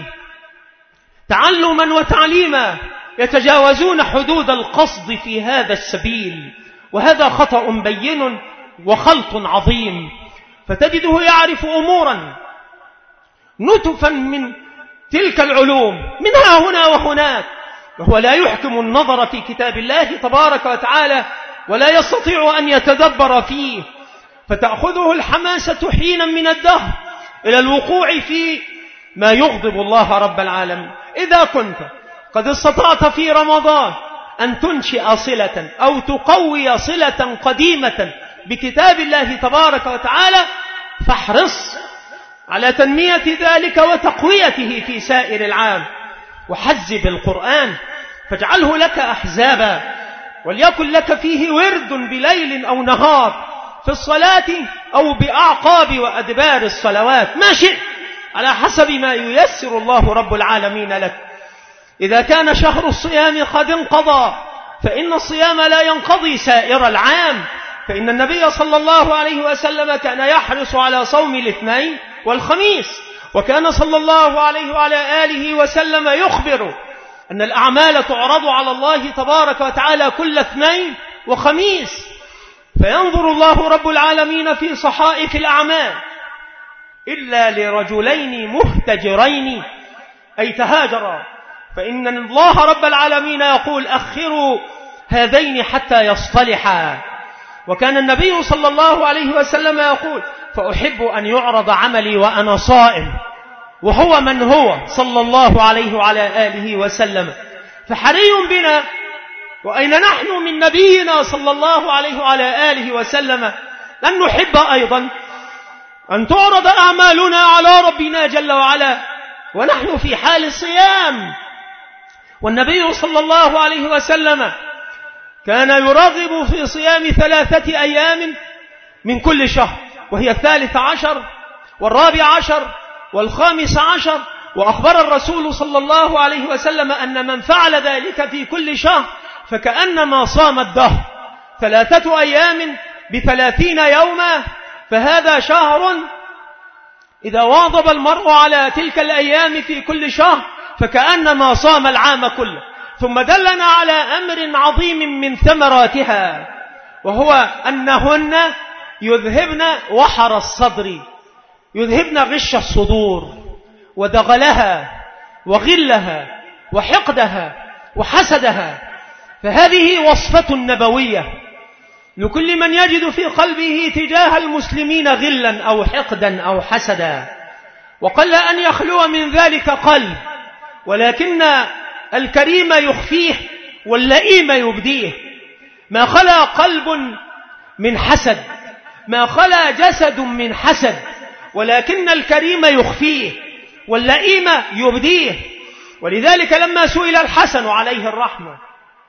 تعلما وتعليما يتجاوزون حدود القصد في هذا السبيل، وهذا خطأ بين وخلط عظيم، فتجده يعرف أمورا نتفا من تلك العلوم منها هنا وهناك، وهو لا يحكم النظر في كتاب الله تبارك وتعالى ولا يستطيع أن يتدبر فيه، فتأخذه الحماسة حينا من الدهر إلى الوقوع في ما يغضب الله رب العالمين. إذا كنت قد استطعت في رمضان أن تنشئ صلة أو تقوي صلة قديمة بكتاب الله تبارك وتعالى، فاحرص على تنمية ذلك وتقويته في سائر العام، وحزب القرآن فاجعله لك أحزابا، وليكن لك فيه ورد بليل أو نهار في الصلاة أو بأعقاب وأدبار الصلوات، ما شئت على حسب ما ييسر الله رب العالمين لك. إذا كان شهر الصيام قد انقضى فإن الصيام لا ينقضي سائر العام، فإن النبي صلى الله عليه وسلم كان يحرص على صوم الاثنين والخميس، وكان صلى الله عليه وعلى آله وسلم يخبر أن الأعمال تعرض على الله تبارك وتعالى كل اثنين وخميس، فينظر الله رب العالمين في صحائف الأعمال إلا لرجلين مهتجرين أي تهاجرا، فإن الله رب العالمين يقول أخروا هذين حتى يصطلحا. وكان النبي صلى الله عليه وسلم يقول فأحب أن يعرض عملي وأنا صائم، وهو من هو صلى الله عليه وعلى آله وسلم. فحري بنا وأين نحن من نبينا صلى الله عليه وعلى آله وسلم أن نحب أيضا أن تعرض أعمالنا على ربنا جل وعلا ونحن في حال صيام. والنبي صلى الله عليه وسلم كان يرغب في صيام 3 أيام من كل شهر، وهي 13 و14 و15، وأخبر الرسول صلى الله عليه وسلم أن من فعل ذلك في كل شهر فكأنما صام الدهر. 3 أيام ب30 يوما، فهذا شهر إذا واظب المرء على تلك الأيام في كل شهر فكأنما صام العام كله. ثم دلنا على أمر عظيم من ثمراتها، وهو أنهن يذهبن وحر الصدر، يذهبن غش الصدور ودغلها وغلها وحقدها وحسدها. فهذه وصفة نبوية لكل من يجد في قلبه تجاه المسلمين غلا أو حقدا أو حسدا، وقل أن يخلو من ذلك قلب، ولكن الكريم يخفيه واللئيم يبديه. ما خلا قلب من حسد، ما خلا جسد من حسد، ولكن الكريم يخفيه واللئيم يبديه. ولذلك لما سئل الحسن عليه الرحمة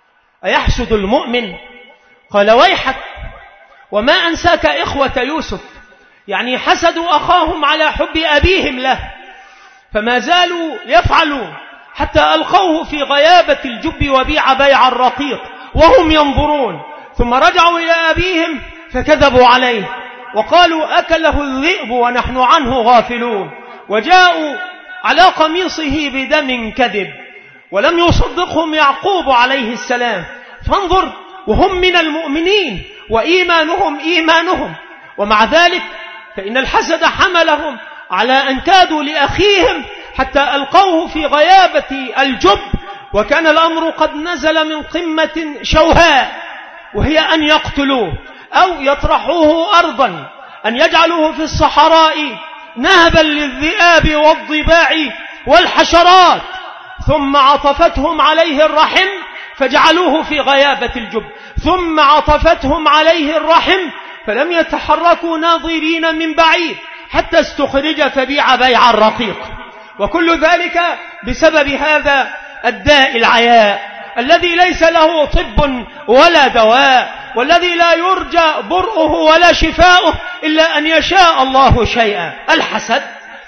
أيحسد المؤمن؟ قال ويحك، وما أنساك إخوة يوسف، يعني حسدوا أخاهم على حب أبيهم له، فما زالوا يفعلوا حتى ألقوه في غيابة الجب وبيع بيع الرقيق وهم ينظرون، ثم رجعوا إلى أبيهم فكذبوا عليه وقالوا أكله الذئب ونحن عنه غافلون، وجاءوا على قميصه بدم كذب، ولم يصدقهم يعقوب عليه السلام. فانظر، وهم من المؤمنين وإيمانهم إيمانهم، ومع ذلك فإن الحسد حملهم على أن كادوا لأخيهم حتى ألقوه في غيابة الجب، وكان الأمر قد نزل من قمة شوهاء، وهي أن يقتلوه أو يطرحوه أرضا، أن يجعلوه في الصحراء نهبا للذئاب والضباع والحشرات. ثم عطفتهم عليه الرحم فجعلوه في غيابة الجب، ثم عطفتهم عليه الرحم فلم يتحركوا ناظرين من بعيد حتى استخرج فبيع بيع الرقيق. وكل ذلك بسبب هذا الداء العياء الذي ليس له طب ولا دواء، والذي لا يرجى برؤه ولا شفاؤه إلا أن يشاء الله شيئا. الحسد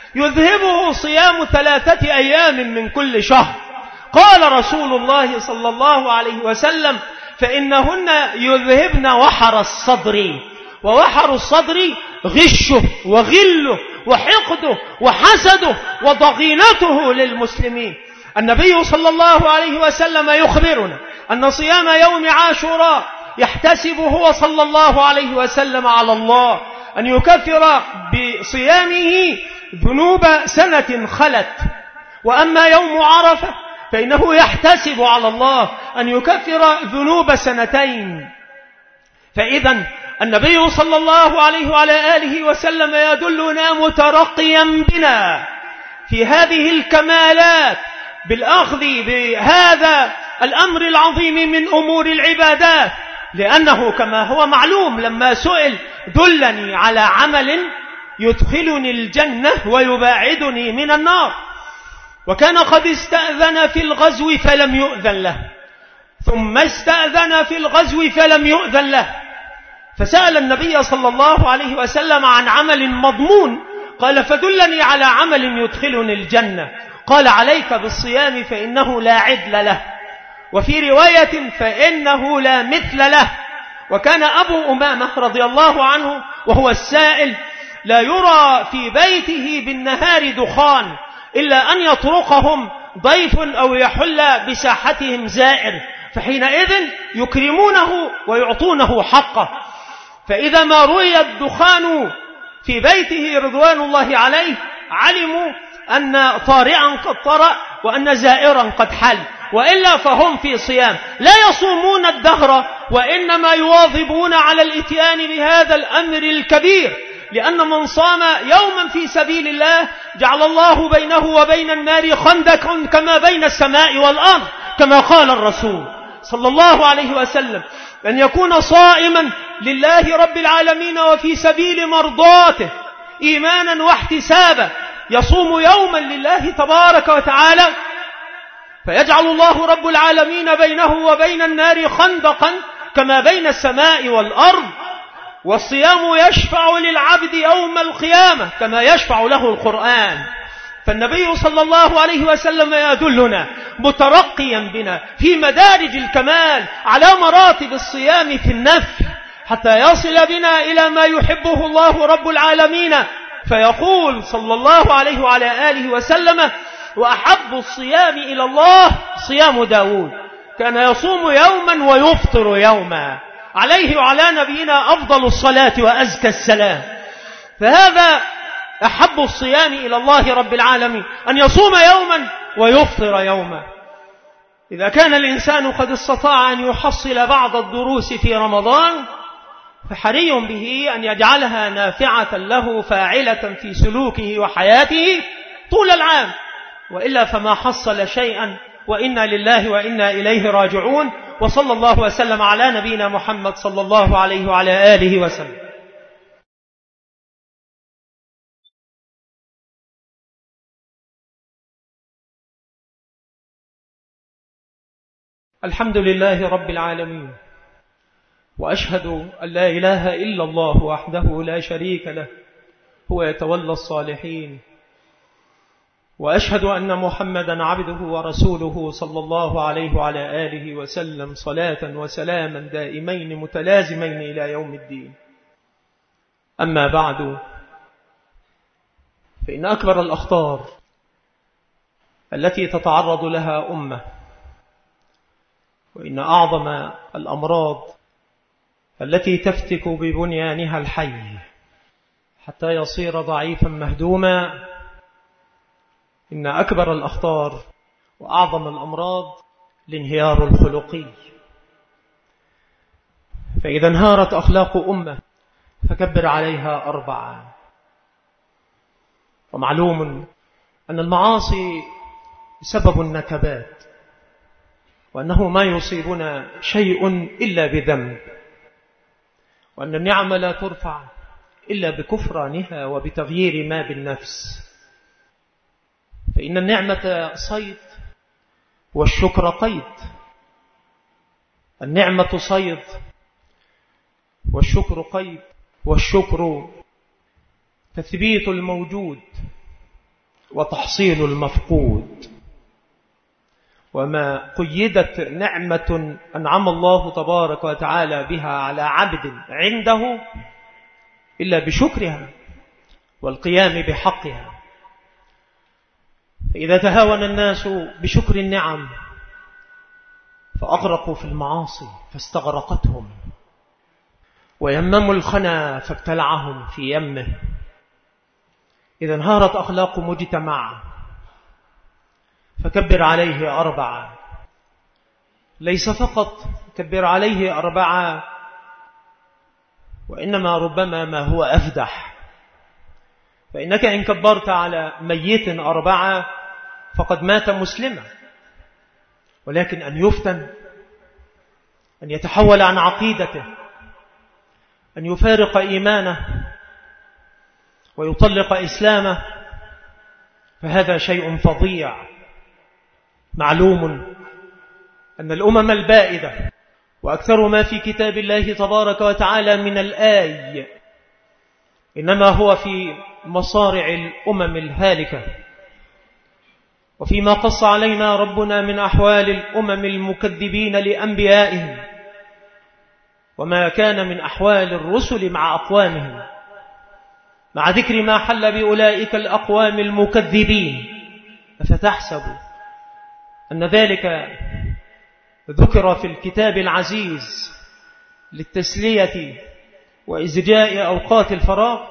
يذهبه صيام 3 أيام من كل شهر. قال رسول الله صلى الله عليه وسلم فإنهن يذهبن وحر الصدر، ووحر الصدر غشه وغله وحقده وحسده وضغينته للمسلمين. النبي صلى الله عليه وسلم يخبرنا أن صيام يوم عاشوراء يحتسب هو صلى الله عليه وسلم على الله أن يكفر بصيامه ذنوب سنة خلت، وأما يوم عرفة فإنه يحتسب على الله أن يكفر ذنوب 2. فإذا النبي صلى الله عليه وعلى آله وسلم يدلنا مترقيا بنا في هذه الكمالات بالأخذ بهذا الأمر العظيم من أمور العبادات، لأنه كما هو معلوم لما سئل دلني على عمل يدخلني الجنة ويباعدني من النار، وكان قد استأذن في الغزو فلم يؤذن له، ثم استأذن في الغزو فلم يؤذن له، فسأل النبي صلى الله عليه وسلم عن عمل مضمون، قال فدلني على عمل يدخلني الجنة، قال عليك بالصيام فإنه لا عدل له، وفي رواية فإنه لا مثل له. وكان أبو أمامة رضي الله عنه وهو السائل لا يرى في بيته بالنهار دخان إلا أن يطرقهم ضيف أو يحل بساحتهم زائر، فحينئذ يكرمونه ويعطونه حقه. فإذا ما رؤي الدخان في بيته رضوان الله عليه علموا أن طارئا قد طرأ وأن زائرا قد حل، وإلا فهم في صيام لا يصومون الدهر، وإنما يواظبون على الإتيان بهذا الأمر الكبير، لأن من صام يوما في سبيل الله جعل الله بينه وبين النار خندقا كما بين السماء والأرض، كما قال الرسول صلى الله عليه وسلم أن يكون صائما لله رب العالمين وفي سبيل مرضاته إيمانا واحتسابا، يصوم يوما لله تبارك وتعالى فيجعل الله رب العالمين بينه وبين النار خندقا كما بين السماء والأرض. والصيام يشفع للعبد يوم القيامة كما يشفع له القرآن. فالنبي صلى الله عليه وسلم يدلنا مترقيا بنا في مدارج الكمال على مراتب الصيام في النفل، حتى يصل بنا إلى ما يحبه الله رب العالمين، فيقول صلى الله عليه وعلى آله وسلم وأحب الصيام إلى الله صيام داود، كان يصوم يوما ويفطر يوما، عليه وعلى نبينا أفضل الصلاة وأزكى السلام. فهذا أحب الصيام إلى الله رب العالمين، أن يصوم يوما ويفطر يوما. إذا كان الإنسان قد استطاع أن يحصل بعض الدروس في رمضان فحري به أن يجعلها نافعة له فاعلة في سلوكه وحياته طول العام، وإلا فما حصل شيئا، وإنا لله وإنا إليه راجعون. وصلى الله وسلم على نبينا محمد صلى الله عليه وعلى آله وسلم. الحمد لله رب العالمين، وأشهد أن لا إله إلا الله وحده لا شريك له، هو يتولى الصالحين. وأشهد أن محمدا عبده ورسوله صلى الله عليه وعلى آله وسلم، صلاة وسلاما دائمين متلازمين إلى يوم الدين. أما بعد، فإن أكبر الأخطار التي تتعرض لها أمة، وإن أعظم الأمراض التي تفتك ببنيانها الحي حتى يصير ضعيفا مهدوما، إن أكبر الأخطار وأعظم الأمراض الانهيار الخلقي. فإذا انهارت أخلاق أمة فكبر عليها أربعة. ومعلوم أن المعاصي سبب النكبات، وأنه ما يصيبنا شيء إلا بذنب، وأن النعم لا ترفع إلا بكفرانها وبتغيير ما بالنفس. فإن النعمة صيد والشكر قيد. النعمة صيد والشكر قيد، والشكر تثبيت الموجود وتحصيل المفقود. وما قيدت نعمة أنعم الله تبارك وتعالى بها على عبد عنده إلا بشكرها والقيام بحقها. فإذا تهاون الناس بشكر النعم فأغرقوا في المعاصي فاستغرقتهم، ويمموا الخنا فابتلعهم في يمه. إذا انهارت أخلاق مجتمع فكبر عليه أربعة. ليس فقط كبر عليه أربعة، وإنما ربما ما هو أفدح. فإنك إن كبرت على ميت أربعة فقد مات مسلما، ولكن أن يفتن، أن يتحول عن عقيدته، أن يفارق إيمانه ويطلق إسلامه، فهذا شيء فظيع. معلوم أن الأمم البائدة وأكثر ما في كتاب الله تبارك وتعالى من الآي إنما هو في مصارع الأمم الهالكة، وفيما قص علينا ربنا من أحوال الأمم المكذبين لأنبيائهم، وما كان من أحوال الرسل مع أقوامهم، مع ذكر ما حل بأولئك الأقوام المكذبين. فتحسب أن ذلك ذكر في الكتاب العزيز للتسلية وإزجاء أوقات الفراغ،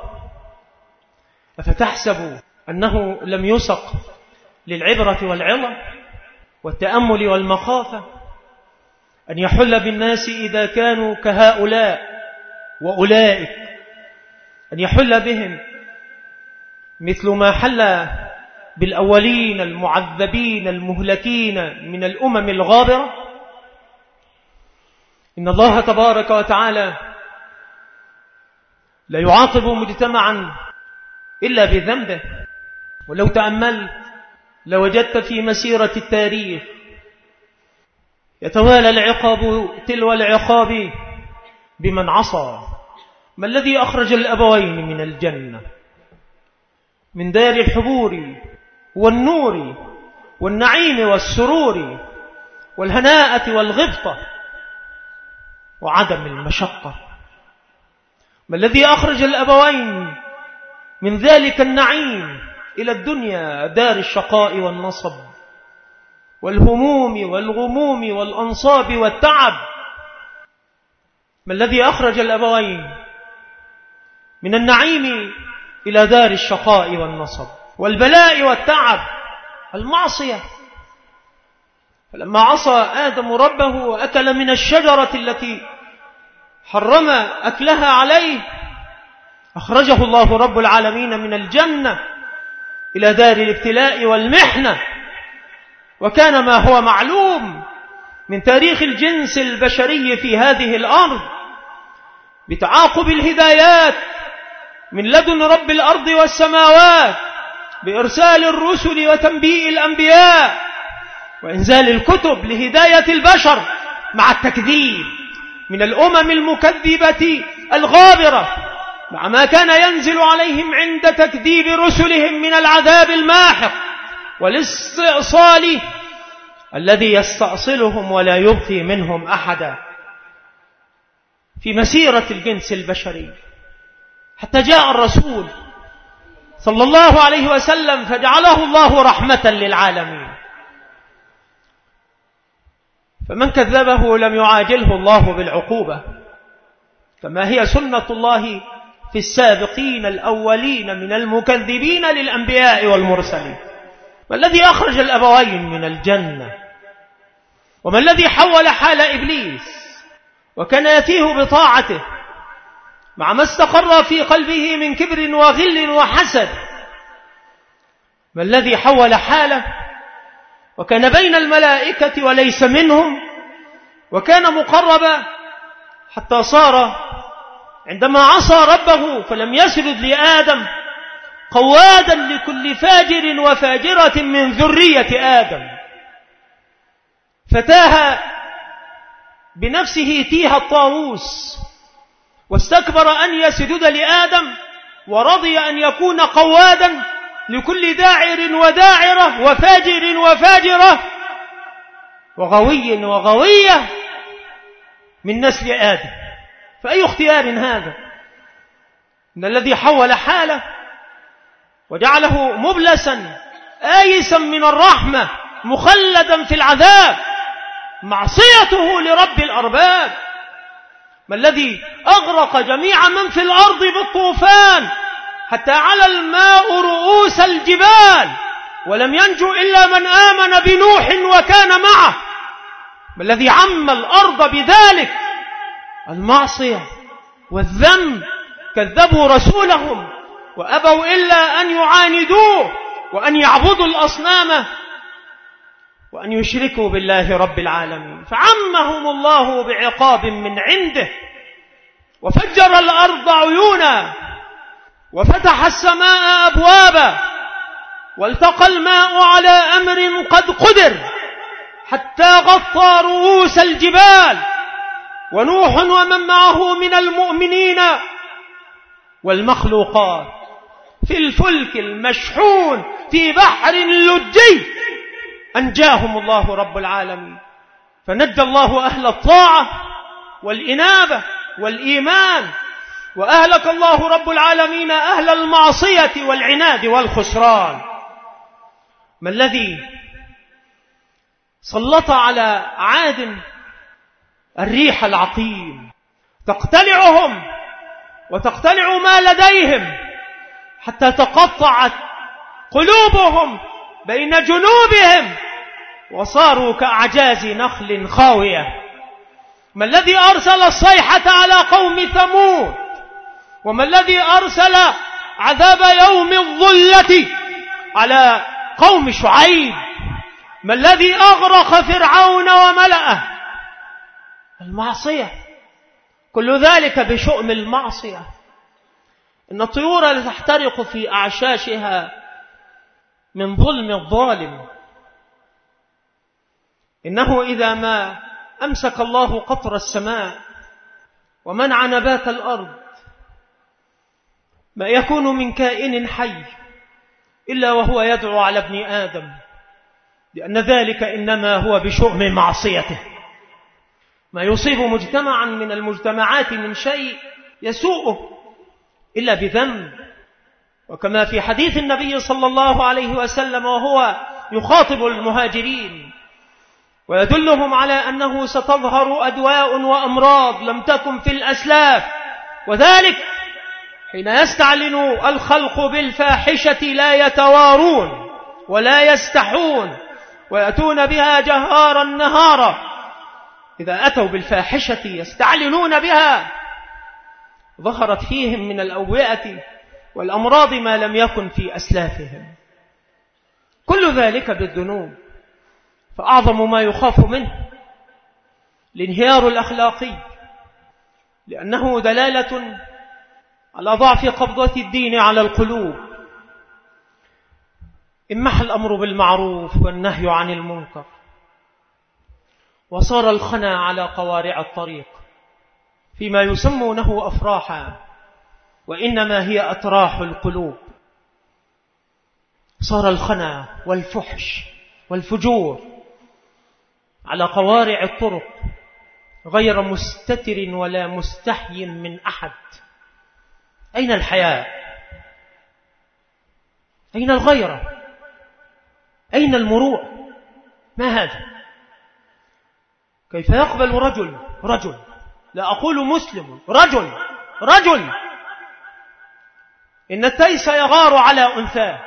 فتحسب أنه لم يسق للعبرة والعظة والتأمل والمخافة أن يحل بالناس إذا كانوا كهؤلاء وأولئك، أن يحل بهم مثل ما حل بالأولين المعذبين المهلكين من الأمم الغابرة. إن الله تبارك وتعالى لا يعاقب مجتمعا إلا بذنبه. ولو تأملت لوجدت في مسيرة التاريخ يتوالى العقاب تلو العقاب بمن عصى. ما الذي أخرج الأبوين من الجنة، من دار الحبور والنور والنعيم والسرور والهناءة والغبطة وعدم المشقة؟ ما الذي أخرج الأبوين من ذلك النعيم إلى الدنيا دار الشقاء والنصب؟ والهموم والغموم والأنصاب والتعب. ما الذي أخرج الأبوين من النعيم إلى دار الشقاء والنصب والبلاء والتعب؟ المعصية. فلما عصى آدم ربه وأكل من الشجرة التي حرم أكلها عليه، أخرجه الله رب العالمين من الجنة إلى دار الابتلاء والمحنة. وكان ما هو معلوم من تاريخ الجنس البشري في هذه الأرض بتعاقب الهدايات من لدن رب الأرض والسماوات، بإرسال الرسل وتنبيء الأنبياء وإنزال الكتب لهداية البشر، مع التكذيب من الأمم المكذبة الغابرة، مع ما كان ينزل عليهم عند تكذيب رسلهم من العذاب الماحق والاستئصال الذي يستأصلهم ولا يبقي منهم أحدا في مسيرة الجنس البشري، حتى جاء الرسول صلى الله عليه وسلم فجعله الله رحمة للعالمين. فمن كذبه لم يعاجله الله بالعقوبة، كما هي سنة الله في السابقين الأولين من المكذبين للأنبياء والمرسلين. ما الذي أخرج الأبوين من الجنة؟ وما الذي حول حال إبليس وكان يتيه بطاعته مع ما استقر في قلبه من كبر وغل وحسد؟ ما الذي حول حاله وكان بين الملائكة وليس منهم، وكان مقربا حتى صار عندما عصى ربه فلم يسجد لآدم قوادا لكل فاجر وفاجرة من ذرية آدم، فتاه بنفسه تيه الطاووس واستكبر أن يسجد لآدم، ورضي أن يكون قوادا لكل داعر وداعرة وفاجر وفاجرة وغوي وغوية من نسل آدم. فأي اختيار هذا؟ إن الذي حول حاله وجعله مبلسا آيسا من الرحمة مخلدا في العذاب معصيته لرب الأرباب. ما الذي أغرق جميع من في الأرض بالطوفان حتى على الماء رؤوس الجبال ولم ينجو إلا من آمن بنوح وكان معه؟ ما الذي عم الأرض بذلك؟ المعصية والذنب. كذبوا رسولهم وأبوا إلا أن يعاندوه وأن يعبدوا الأصنام وأن يشركوا بالله رب العالمين، فعمهم الله بعقاب من عنده، وفجر الأرض عيونا وفتح السماء أبوابا، والتقى الماء على أمر قد قدر حتى غطى رؤوس الجبال، ونوح ومن معه من المؤمنين والمخلوقات في الفلك المشحون في بحر لجي أنجاهم الله رب العالمين. فنجى الله أهل الطاعة والإنابة والإيمان، وأهلك الله رب العالمين أهل المعصية والعناد والخسران. ما الذي سلط على عاد الريح العقيم تقتلعهم وتقتلع ما لديهم حتى تقطعت قلوبهم بين جنوبهم وصاروا كأعجاز نخل خاوية؟ ما الذي أرسل الصيحة على قوم ثمود؟ وما الذي أرسل عذاب يوم الظلة على قوم شعيب؟ ما الذي أغرق فرعون وملأه؟ المعصية. كل ذلك بشؤم المعصية. إن الطيور لتحترق في أعشاشها من ظلم الظالم. إنه إذا ما أمسك الله قطر السماء ومنع نبات الأرض ما يكون من كائن حي إلا وهو يدعو على ابن آدم، لأن ذلك إنما هو بشؤم معصيته. ما يصيب مجتمعا من المجتمعات من شيء يسوءه إلا بذنب. وكما في حديث النبي صلى الله عليه وسلم وهو يخاطب المهاجرين ويدلهم على أنه ستظهر أدواء وأمراض لم تكن في الأسلاف، وذلك حين يستعلن الخلق بالفاحشة لا يتوارون ولا يستحون ويأتون بها جهارا نهارا. إذا أتوا بالفاحشة يستعلنون بها ظهرت فيهم من الأوبئة والأمراض ما لم يكن في أسلافهم. كل ذلك بالذنوب. فأعظم ما يخاف منه الانهيار الأخلاقي، لأنه دلالة على ضعف قبضة الدين على القلوب. امح الأمر بالمعروف والنهي عن المنكر، وصار الخنا على قوارع الطريق فيما يسمونه أفراحا، وإنما هي أتراح القلوب. صار الخنا والفحش والفجور على قوارع الطرق غير مستتر ولا مستحي من أحد. أين الحياء؟ أين الغيرة؟ أين المروءة؟ ما هذا؟ كيف يقبل رجل لا أقول مسلم، رجل إن التيس يغار على أنثاه،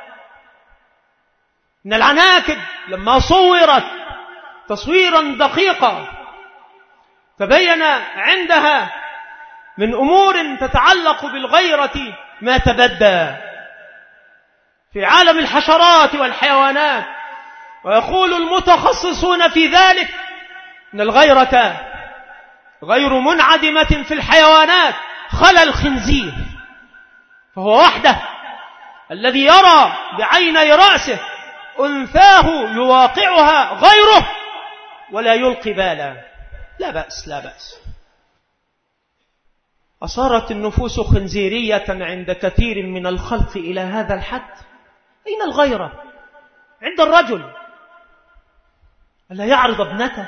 إن العناكب لما صورت تصويرا دقيقا تبين عندها من أمور تتعلق بالغيرة ما تبدى في عالم الحشرات والحيوانات. ويقول المتخصصون في ذلك إن الغيرة غير منعدمة في الحيوانات خلا الخنزير، فهو وحده الذي يرى بعيني رأسه أنثاه يواقعها غيره ولا يلقي بالا. لا بأس. أصارت النفوس خنزيرية عند كثير من الخلق إلى هذا الحد. أين الغيرة عند الرجل؟ ألا يعرض ابنته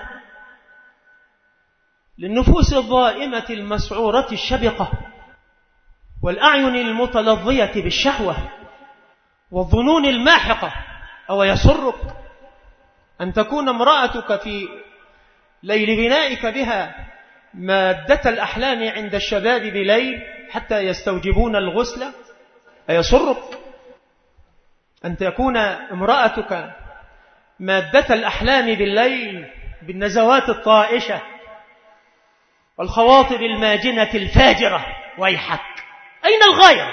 للنفوس الضائمة المسعورة الشبقة والأعين المتلظية بالشهوة والظنون الماحقة؟ أو يسرك أن تكون امرأتك في ليل بنائك بها مادة الأحلام عند الشباب بليل حتى يستوجبون الغسل؟ أيسرك أن تكون امرأتك مادة الأحلام بالليل بالنزوات الطائشة والخواطر الماجنة الفاجرة؟ ويحك، أين الغاية؟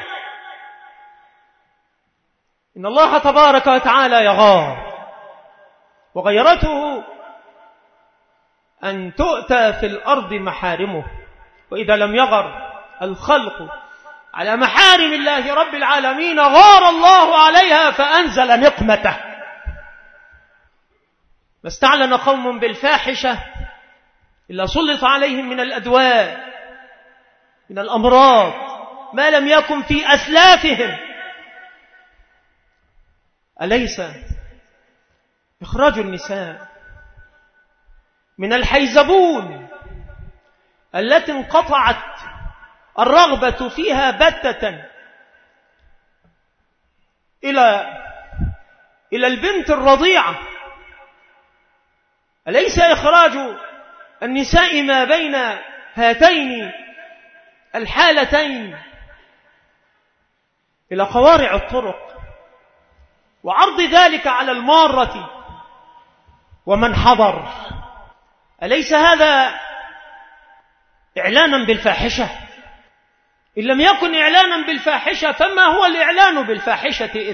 إن الله تبارك وتعالى يغار، وغيرته أن تؤتى في الأرض محارمه. وإذا لم يغر الخلق على محارم الله رب العالمين غار الله عليها فأنزل نقمته. ما استعلن قوم بالفاحشة إلا سلط عليهم من الأدواء من الأمراض ما لم يكن في أسلافهم. أليس إخراج النساء من الحيزبون التي انقطعت الرغبة فيها بتة إلى البنت الرضيعة؟ أليس إخراج النساء ما بين هاتين الحالتين إلى قوارع الطرق وعرض ذلك على المارة ومن حضر؟ أليس هذا إعلانا بالفاحشة؟ إن لم يكن إعلانا بالفاحشة فما هو الإعلان بالفاحشة إذ؟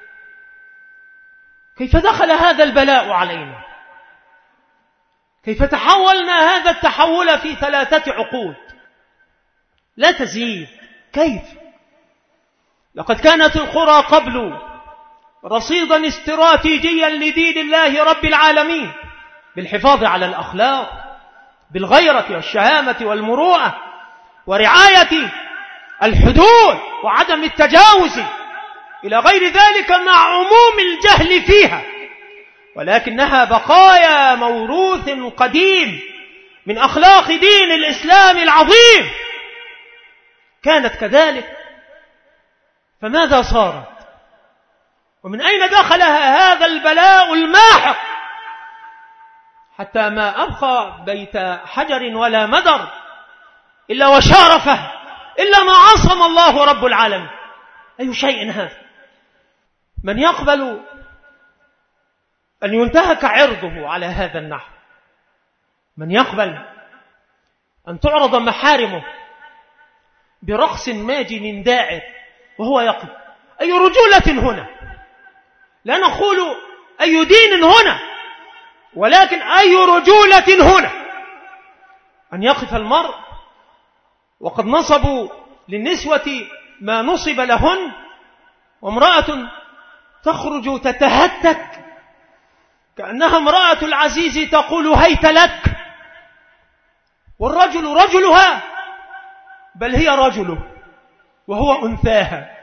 كيف دخل هذا البلاء علينا؟ كيف تحولنا هذا التحول في 3 عقود لا تزيد؟ كيف؟ لقد كانت القرى قبل رصيدا استراتيجيا لدين الله رب العالمين بالحفاظ على الأخلاق بالغيرة والشهامة والمروءة ورعاية الحدود وعدم التجاوز إلى غير ذلك مع عموم الجهل فيها، ولكنها بقايا موروث قديم من أخلاق دين الإسلام العظيم. كانت كذلك، فماذا صارت؟ ومن أين دخلها هذا البلاء الماحق حتى ما أبقى بيت حجر ولا مدر إلا وشارفه، إلا ما عصم الله رب العالمين. أي شيء هذا؟ من يقبل أن ينتهك عرضه على هذا النحو؟ من يقبل أن تعرض محارمه برقص ماجن داعر وهو يقف؟ أي رجولة هنا؟ لا نقول أي دين هنا، ولكن أي رجولة هنا أن يقف المرء وقد نصبوا للنسوة ما نصب لهن، وامرأة تخرج تتهتك كأنها امرأة العزيز تقول هيت لك، والرجل رجلها، بل هي رجله وهو أنثاها،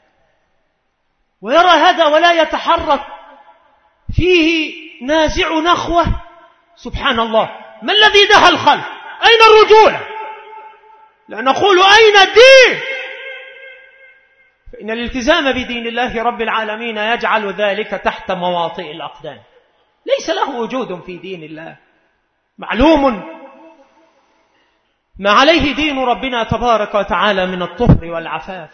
ويرى هذا ولا يتحرك، فيه نازع نخوة. سبحان الله، ما الذي دهى الخلق؟ أين الرجولة؟ لا نقول أين الدين؟ فإن الالتزام بدين الله رب العالمين يجعل ذلك تحت مواطئ الأقدام، ليس له وجود في دين الله. معلوم ما عليه دين ربنا تبارك وتعالى من الطهر والعفاف،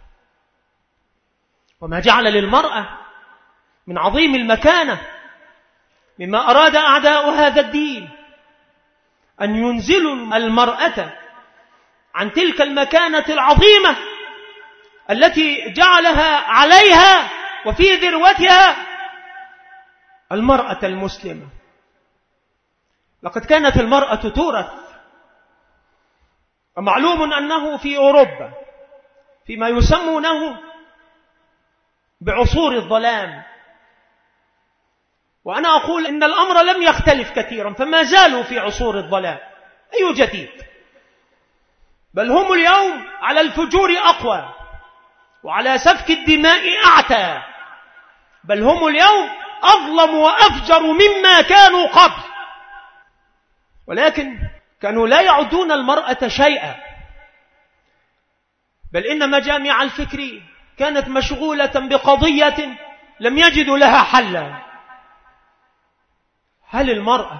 وما جعل للمرأة من عظيم المكانة مما أراد أعداء هذا الدين أن ينزلوا المرأة عن تلك المكانة العظيمة التي جعلها عليها وفي ذروتها المرأة المسلمة. لقد كانت المرأة تورث، ومعلوم أنه في أوروبا فيما يسمونه بعصور الظلام، وأنا أقول إن الأمر لم يختلف كثيرا، فما زالوا في عصور الظلام. أي جديد؟ بل هم اليوم على الفجور أقوى، وعلى سفك الدماء أعتى، بل هم اليوم أظلم وأفجر مما كانوا قبل. ولكن كانوا لا يعدون المرأة شيئا، بل إن مجامع الفكر كانت مشغولة بقضية لم يجدوا لها حلا. هل المرأة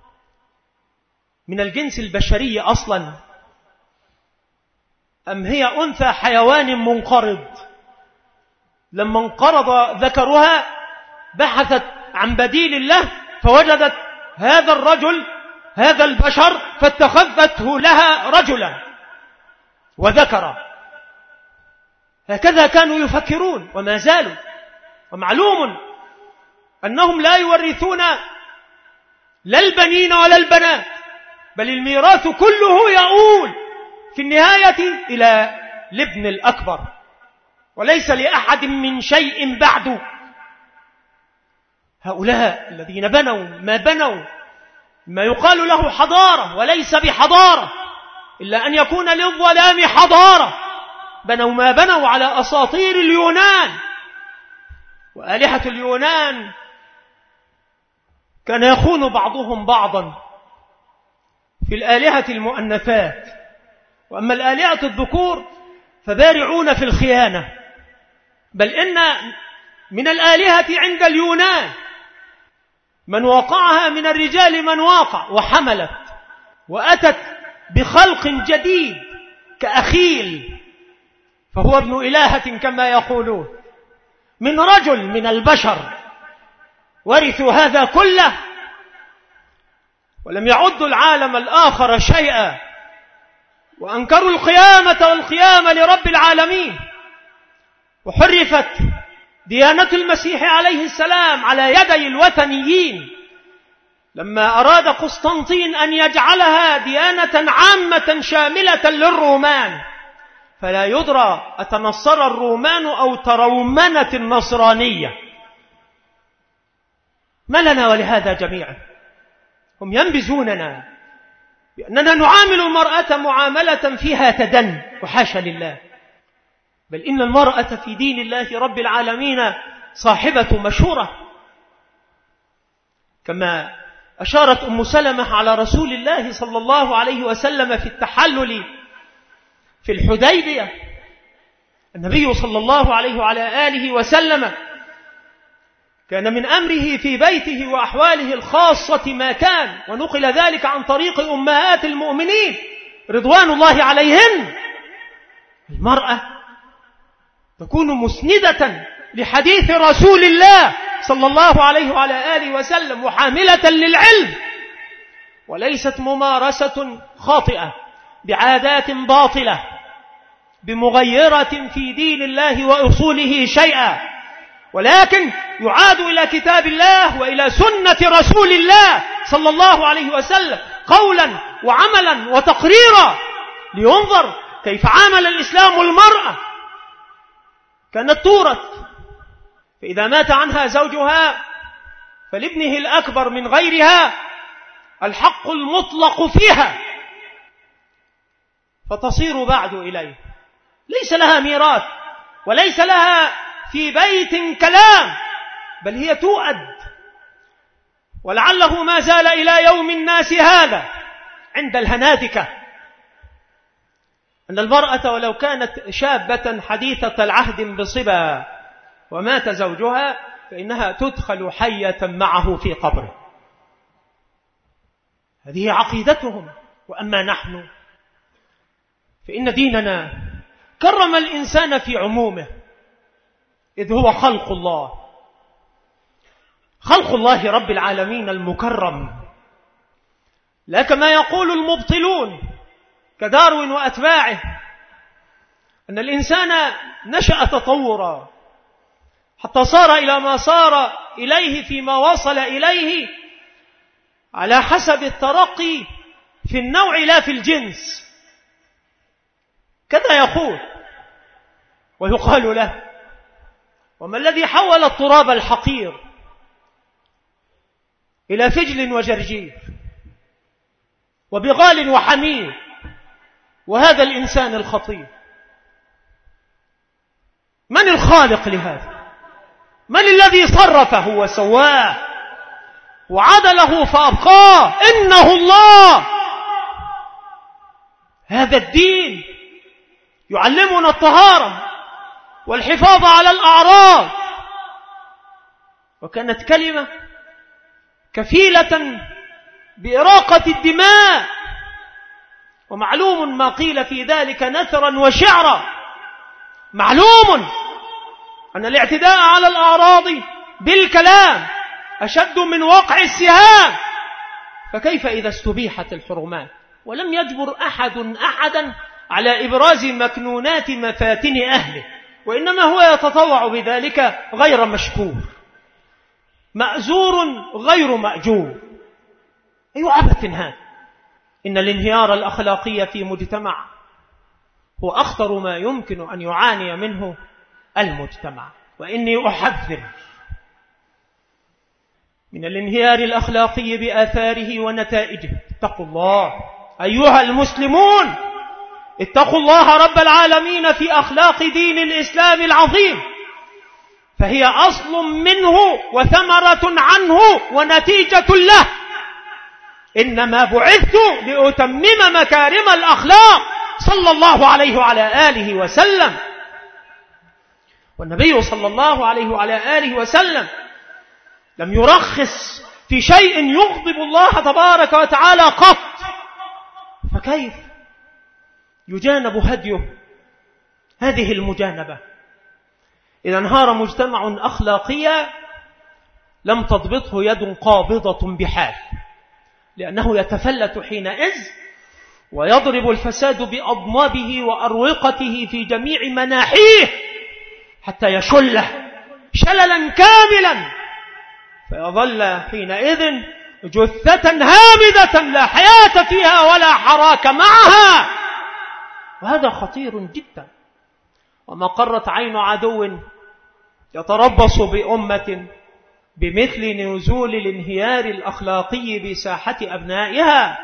من الجنس البشري أصلا، أم هي أنثى حيوان منقرض؟ لما انقرض ذكرها بحثت عن بديل الله فوجدت هذا الرجل، هذا البشر، فاتخذته لها رجلا وذكرا. هكذا كانوا يفكرون وما زالوا. ومعلوم أنهم لا يورثون لا البنين ولا البنات، بل الميراث كله يؤول في النهاية إلى الابن الأكبر، وليس لأحد من شيء بعد. هؤلاء الذين بنوا ما بنوا ما يقال له حضارة وليس بحضارة، إلا أن يكون للظلام حضارة، بنوا ما بنوا على أساطير اليونان، وآلهة اليونان كان يخون بعضهم بعضا في الآلهة المؤنثات، وأما الآلهة الذكور فبارعون في الخيانة. بل إن من الآلهة عند اليونان من وقعها من الرجال من واقع وحملت وأتت بخلق جديد كأخيل، فهو ابن إلهة كما يقولون، من رجل من البشر ورثوا هذا كله ولم يعدوا العالم الآخر شيئا، وأنكروا القيامة والقيامة لرب العالمين. وحرفت ديانة المسيح عليه السلام على يدي الوثنيين لما أراد قسطنطين أن يجعلها ديانة عامة شاملة للرومان، فلا يدرى أتنصر الرومان أو ترومنت النصرانية. ما لنا ولهذا جميعا؟ هم ينبذوننا بأننا نعامل المرأة معاملة فيها تدن، وحاشا لله، بل إن المرأة في دين الله رب العالمين صاحبة مشورة، كما أشارت أم سلمة على رسول الله صلى الله عليه وسلم في التحلل في كان من أمره في بيته وأحواله الخاصة ما كان، ونقل ذلك عن طريق أمهات المؤمنين رضوان الله عليهن. المرأة تكون مسندة لحديث رسول الله صلى الله عليه وعلى آله وسلم، وحاملة للعلم، وليست ممارسة خاطئة بعادات باطلة بمغيرة في دين الله وأصوله شيئا، ولكن يعاد إلى كتاب الله وإلى سنة رسول الله صلى الله عليه وسلم قولا وعملا وتقريرا، لينظر كيف عامل الإسلام المرأة. كانت تورث، فإذا مات عنها زوجها فلابنه الأكبر من غيرها الحق المطلق فيها، فتصير بعد إليه، ليس لها ميراث وليس لها في بيت كلام، بل هي تؤد. ولعله ما زال إلى يوم الناس هذا عند الهنادكة أن المرأة ولو كانت شابة حديثة العهد بصبا ومات زوجها فإنها تدخل حية معه في قبره. هذه عقيدتهم. وأما نحن فإن ديننا كرم الإنسان في عمومه، إذ هو خلق الله، خلق الله رب العالمين المكرم، لا كما يقول المبطلون كداروين وأتباعه أن الإنسان نشأ تطورا حتى صار إلى ما صار إليه فيما وصل إليه على حسب الترقي في النوع لا في الجنس، كذا يقول. ويقال له: وما الذي حول التراب الحقير إلى فجل وجرجير وبغال وحمير وهذا الإنسان الخطير؟ من الخالق لهذا؟ من الذي صرفه وسواه وعدله فأبقاه؟ إنه الله. هذا الدين يعلمنا الطهارة والحفاظ على الأعراض، وكانت كلمة كفيلة بإراقة الدماء، ومعلوم ما قيل في ذلك نثرا وشعرا. معلوم أن الاعتداء على الأعراض بالكلام أشد من وقع السهام، فكيف إذا استبيحت الحرمات ولم يجبر أحدا على إبراز مكنونات مفاتن أهله، وإنما هو يتطوع بذلك غير مشكور، مأزور غير مأجور. أي عبث هذا؟ إن الانهيار الأخلاقي في مجتمع هو أخطر ما يمكن أن يعاني منه المجتمع. وإني أحذر من الانهيار الأخلاقي بآثاره ونتائجه. اتقوا الله أيها المسلمون، اتقوا الله رب العالمين في أخلاق دين الإسلام العظيم، فهي أصل منه وثمرة عنه ونتيجة له. إنما بعثت لأتمم مكارم الأخلاق صلى الله عليه وعلى آله وسلم. والنبي صلى الله عليه وعلى آله وسلم لم يرخص في شيء يغضب الله تبارك وتعالى قط، فكيف يجانب هديه هذه المجانبة؟ إذا انهار مجتمع أخلاقيا لم تضبطه يد قابضة بحال، لأنه يتفلت حينئذ ويضرب الفساد بأضنابه وأروقته في جميع مناحيه حتى يشله شللا كاملا، فيظل حينئذ جثة هامدة لا حياة فيها ولا حراك معها، وهذا خطير جدا. وما قرت عين عدو يتربص بأمة بمثل نزول الانهيار الأخلاقي بساحة أبنائها.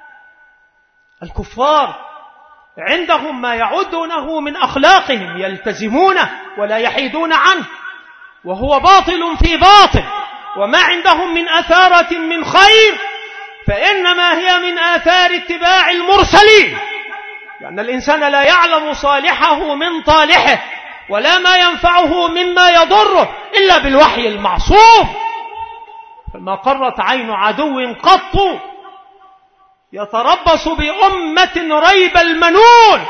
الكفار عندهم ما يعدونه من أخلاقهم يلتزمونه ولا يحيدون عنه، وهو باطل في باطل، وما عندهم من أثارة من خير فإنما هي من آثار اتباع المرسلين، لأن الإنسان لا يعلم صالحه من طالحه، ولا ما ينفعه مما يضره إلا بالوحي المعصوم. فما قرت عين عدو قط يتربص بأمة ريب المنون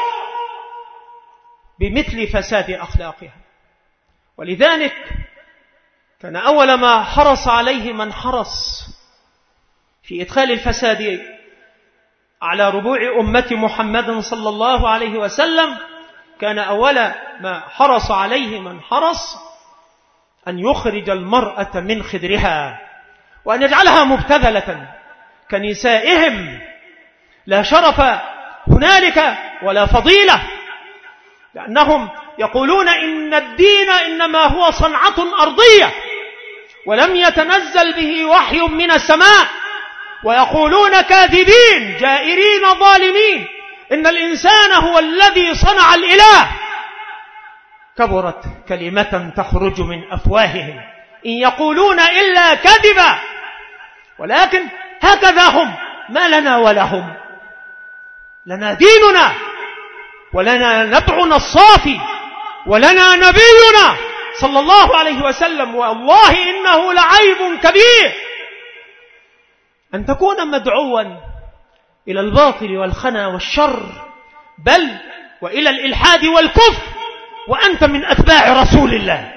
بمثل فساد أخلاقها. ولذلك كان أول ما حرص عليه من حرص في إدخال الفساد على ربوع أمة محمد صلى الله عليه وسلم، كان أول ما حرص عليه من حرص أن يخرج المرأة من خدرها وأن يجعلها مبتذلة كنسائهم، لا شرف هنالك ولا فضيلة، لأنهم يقولون إن الدين إنما هو صنعة أرضية ولم يتنزل به وحي من السماء، ويقولون كاذبين جائرين ظالمين إن الإنسان هو الذي صنع الإله. كبرت كلمة تخرج من أفواههم إن يقولون إلا كذبا، ولكن هكذا هم، ما لنا ولهم، لنا ديننا ولنا نبعنا الصافي ولنا نبينا صلى الله عليه وسلم. والله إنه لعيب كبير أن تكون مدعوا إلى الباطل والخنا والشر، بل وإلى الإلحاد والكفر، وأنت من أتباع رسول الله.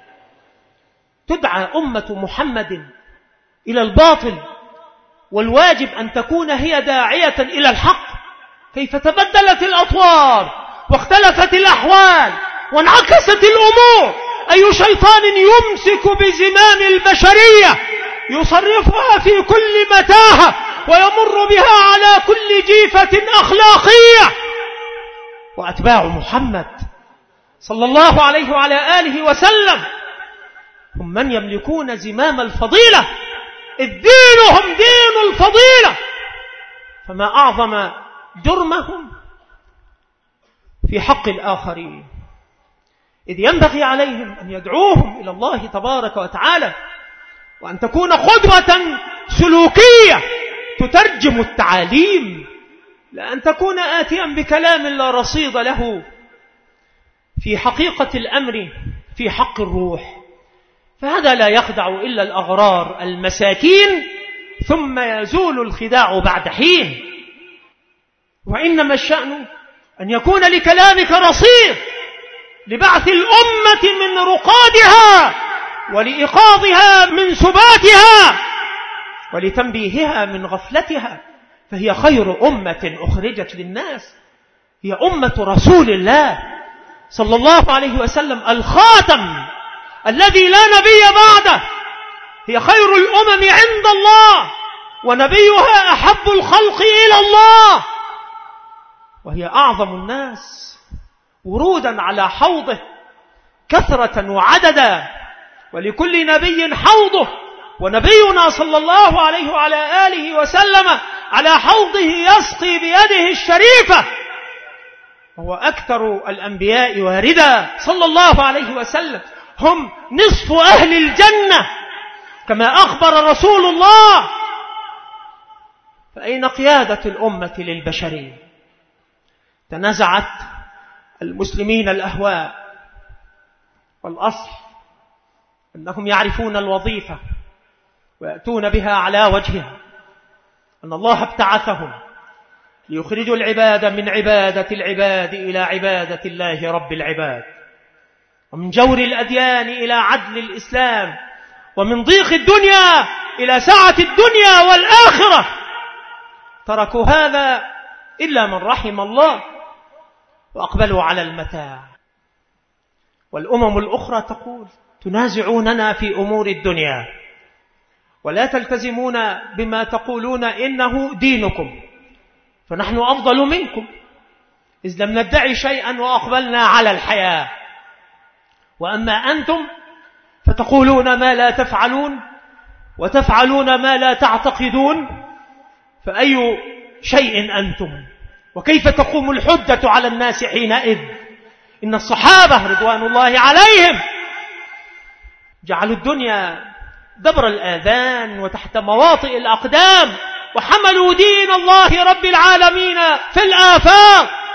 تدعى أمة محمد إلى الباطل، والواجب أن تكون هي داعية إلى الحق. كيف تبدلت الأطوار واختلفت الأحوال وانعكست الأمور، أي شيطان يمسك بزمام البشرية يصرفها في كل متاهة ويمر بها على كل جيفة أخلاقية. وأتباع محمد صلى الله عليه وعلى آله وسلم هم من يملكون زمام الفضيلة، إذ دينهم دين الفضيلة. فما أعظم جرمهم في حق الآخرين، إذ ينبغي عليهم أن يدعوهم إلى الله تبارك وتعالى، وأن تكون قدوة سلوكية تترجم التعاليم، لا أن تكون آتيا بكلام لا رصيد له في حقيقة الأمر في حق الروح. فهذا لا يخدع إلا الأغرار المساكين، ثم يزول الخداع بعد حين. وإنما الشأن أن يكون لكلامك رصيد لبعث الأمة من رقادها ولإيقاظها من سباتها ولتنبيهها من غفلتها. فهي خير أمة أخرجت للناس، هي أمة رسول الله صلى الله عليه وسلم الخاتم الذي لا نبي بعده. هي خير الأمم عند الله، ونبيها أحب الخلق إلى الله، وهي أعظم الناس ورودا على حوضه كثرة وعددا، ولكل نبي حوضه، ونبينا صلى الله عليه وعلى آله وسلم على حوضه يسقي بيده الشريفة، وهو أكثر الأنبياء واردا صلى الله عليه وسلم. هم نصف أهل الجنة كما أخبر رسول الله. فأين قيادة الأمة للبشرية؟ تنازعت المسلمين الأهواء، والأصل أنهم يعرفون الوظيفة ويأتون بها على وجهها، أن الله ابتعثهم ليخرجوا العباد من عبادة العباد إلى عبادة الله رب العباد، ومن جور الأديان إلى عدل الإسلام، ومن ضيق الدنيا إلى سعة الدنيا والآخرة. تركوا هذا إلا من رحم الله وأقبلوا على المتاع. والأمم الأخرى تقول: تنازعوننا في أمور الدنيا ولا تلتزمون بما تقولون إنه دينكم، فنحن أفضل منكم إذ لم ندعي شيئا وأقبلنا على الحياة. وأما أنتم فتقولون ما لا تفعلون وتفعلون ما لا تعتقدون، فأي شيء أنتم؟ وكيف تقوم الحجة على الناس حينئذ؟ إن الصحابة رضوان الله عليهم جعلوا الدنيا دبر الآذان وتحت مواطئ الأقدام، وحملوا دين الله رب العالمين في الآفاق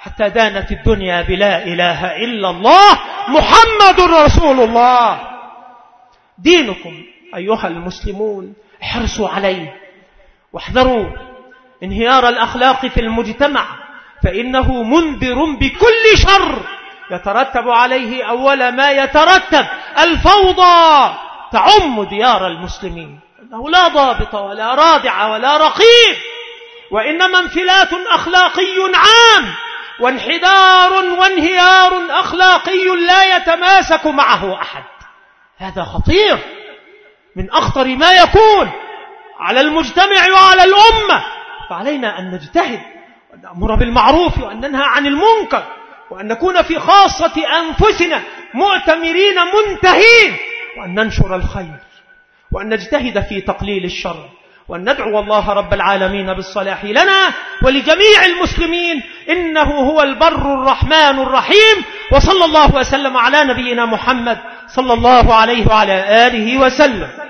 حتى دانت الدنيا بلا إله إلا الله محمد رسول الله. دينكم أيها المسلمون احرصوا عليه واحذروا انهيار الأخلاق في المجتمع، فإنه منذر بكل شر يترتب عليه أول ما يترتب الفوضى تعم ديار المسلمين، أنه لا ضابط ولا رادع ولا رقيب، وإنما انفلات أخلاقي عام وانحدار وانهيار أخلاقي لا يتماسك معه أحد. هذا خطير، من أخطر ما يكون على المجتمع وعلى الأمة. فعلينا أن نجتهد وأن نأمر بالمعروف وأن ننهى عن المنكر، وأن نكون في خاصة أنفسنا مؤتمرين منتهين، وأن ننشر الخير، وأن نجتهد في تقليل الشر، وأن ندعو الله رب العالمين بالصلاح لنا ولجميع المسلمين، إنه هو البر الرحمن الرحيم. وصلى الله وسلم على نبينا محمد صلى الله عليه وعلى آله وسلم.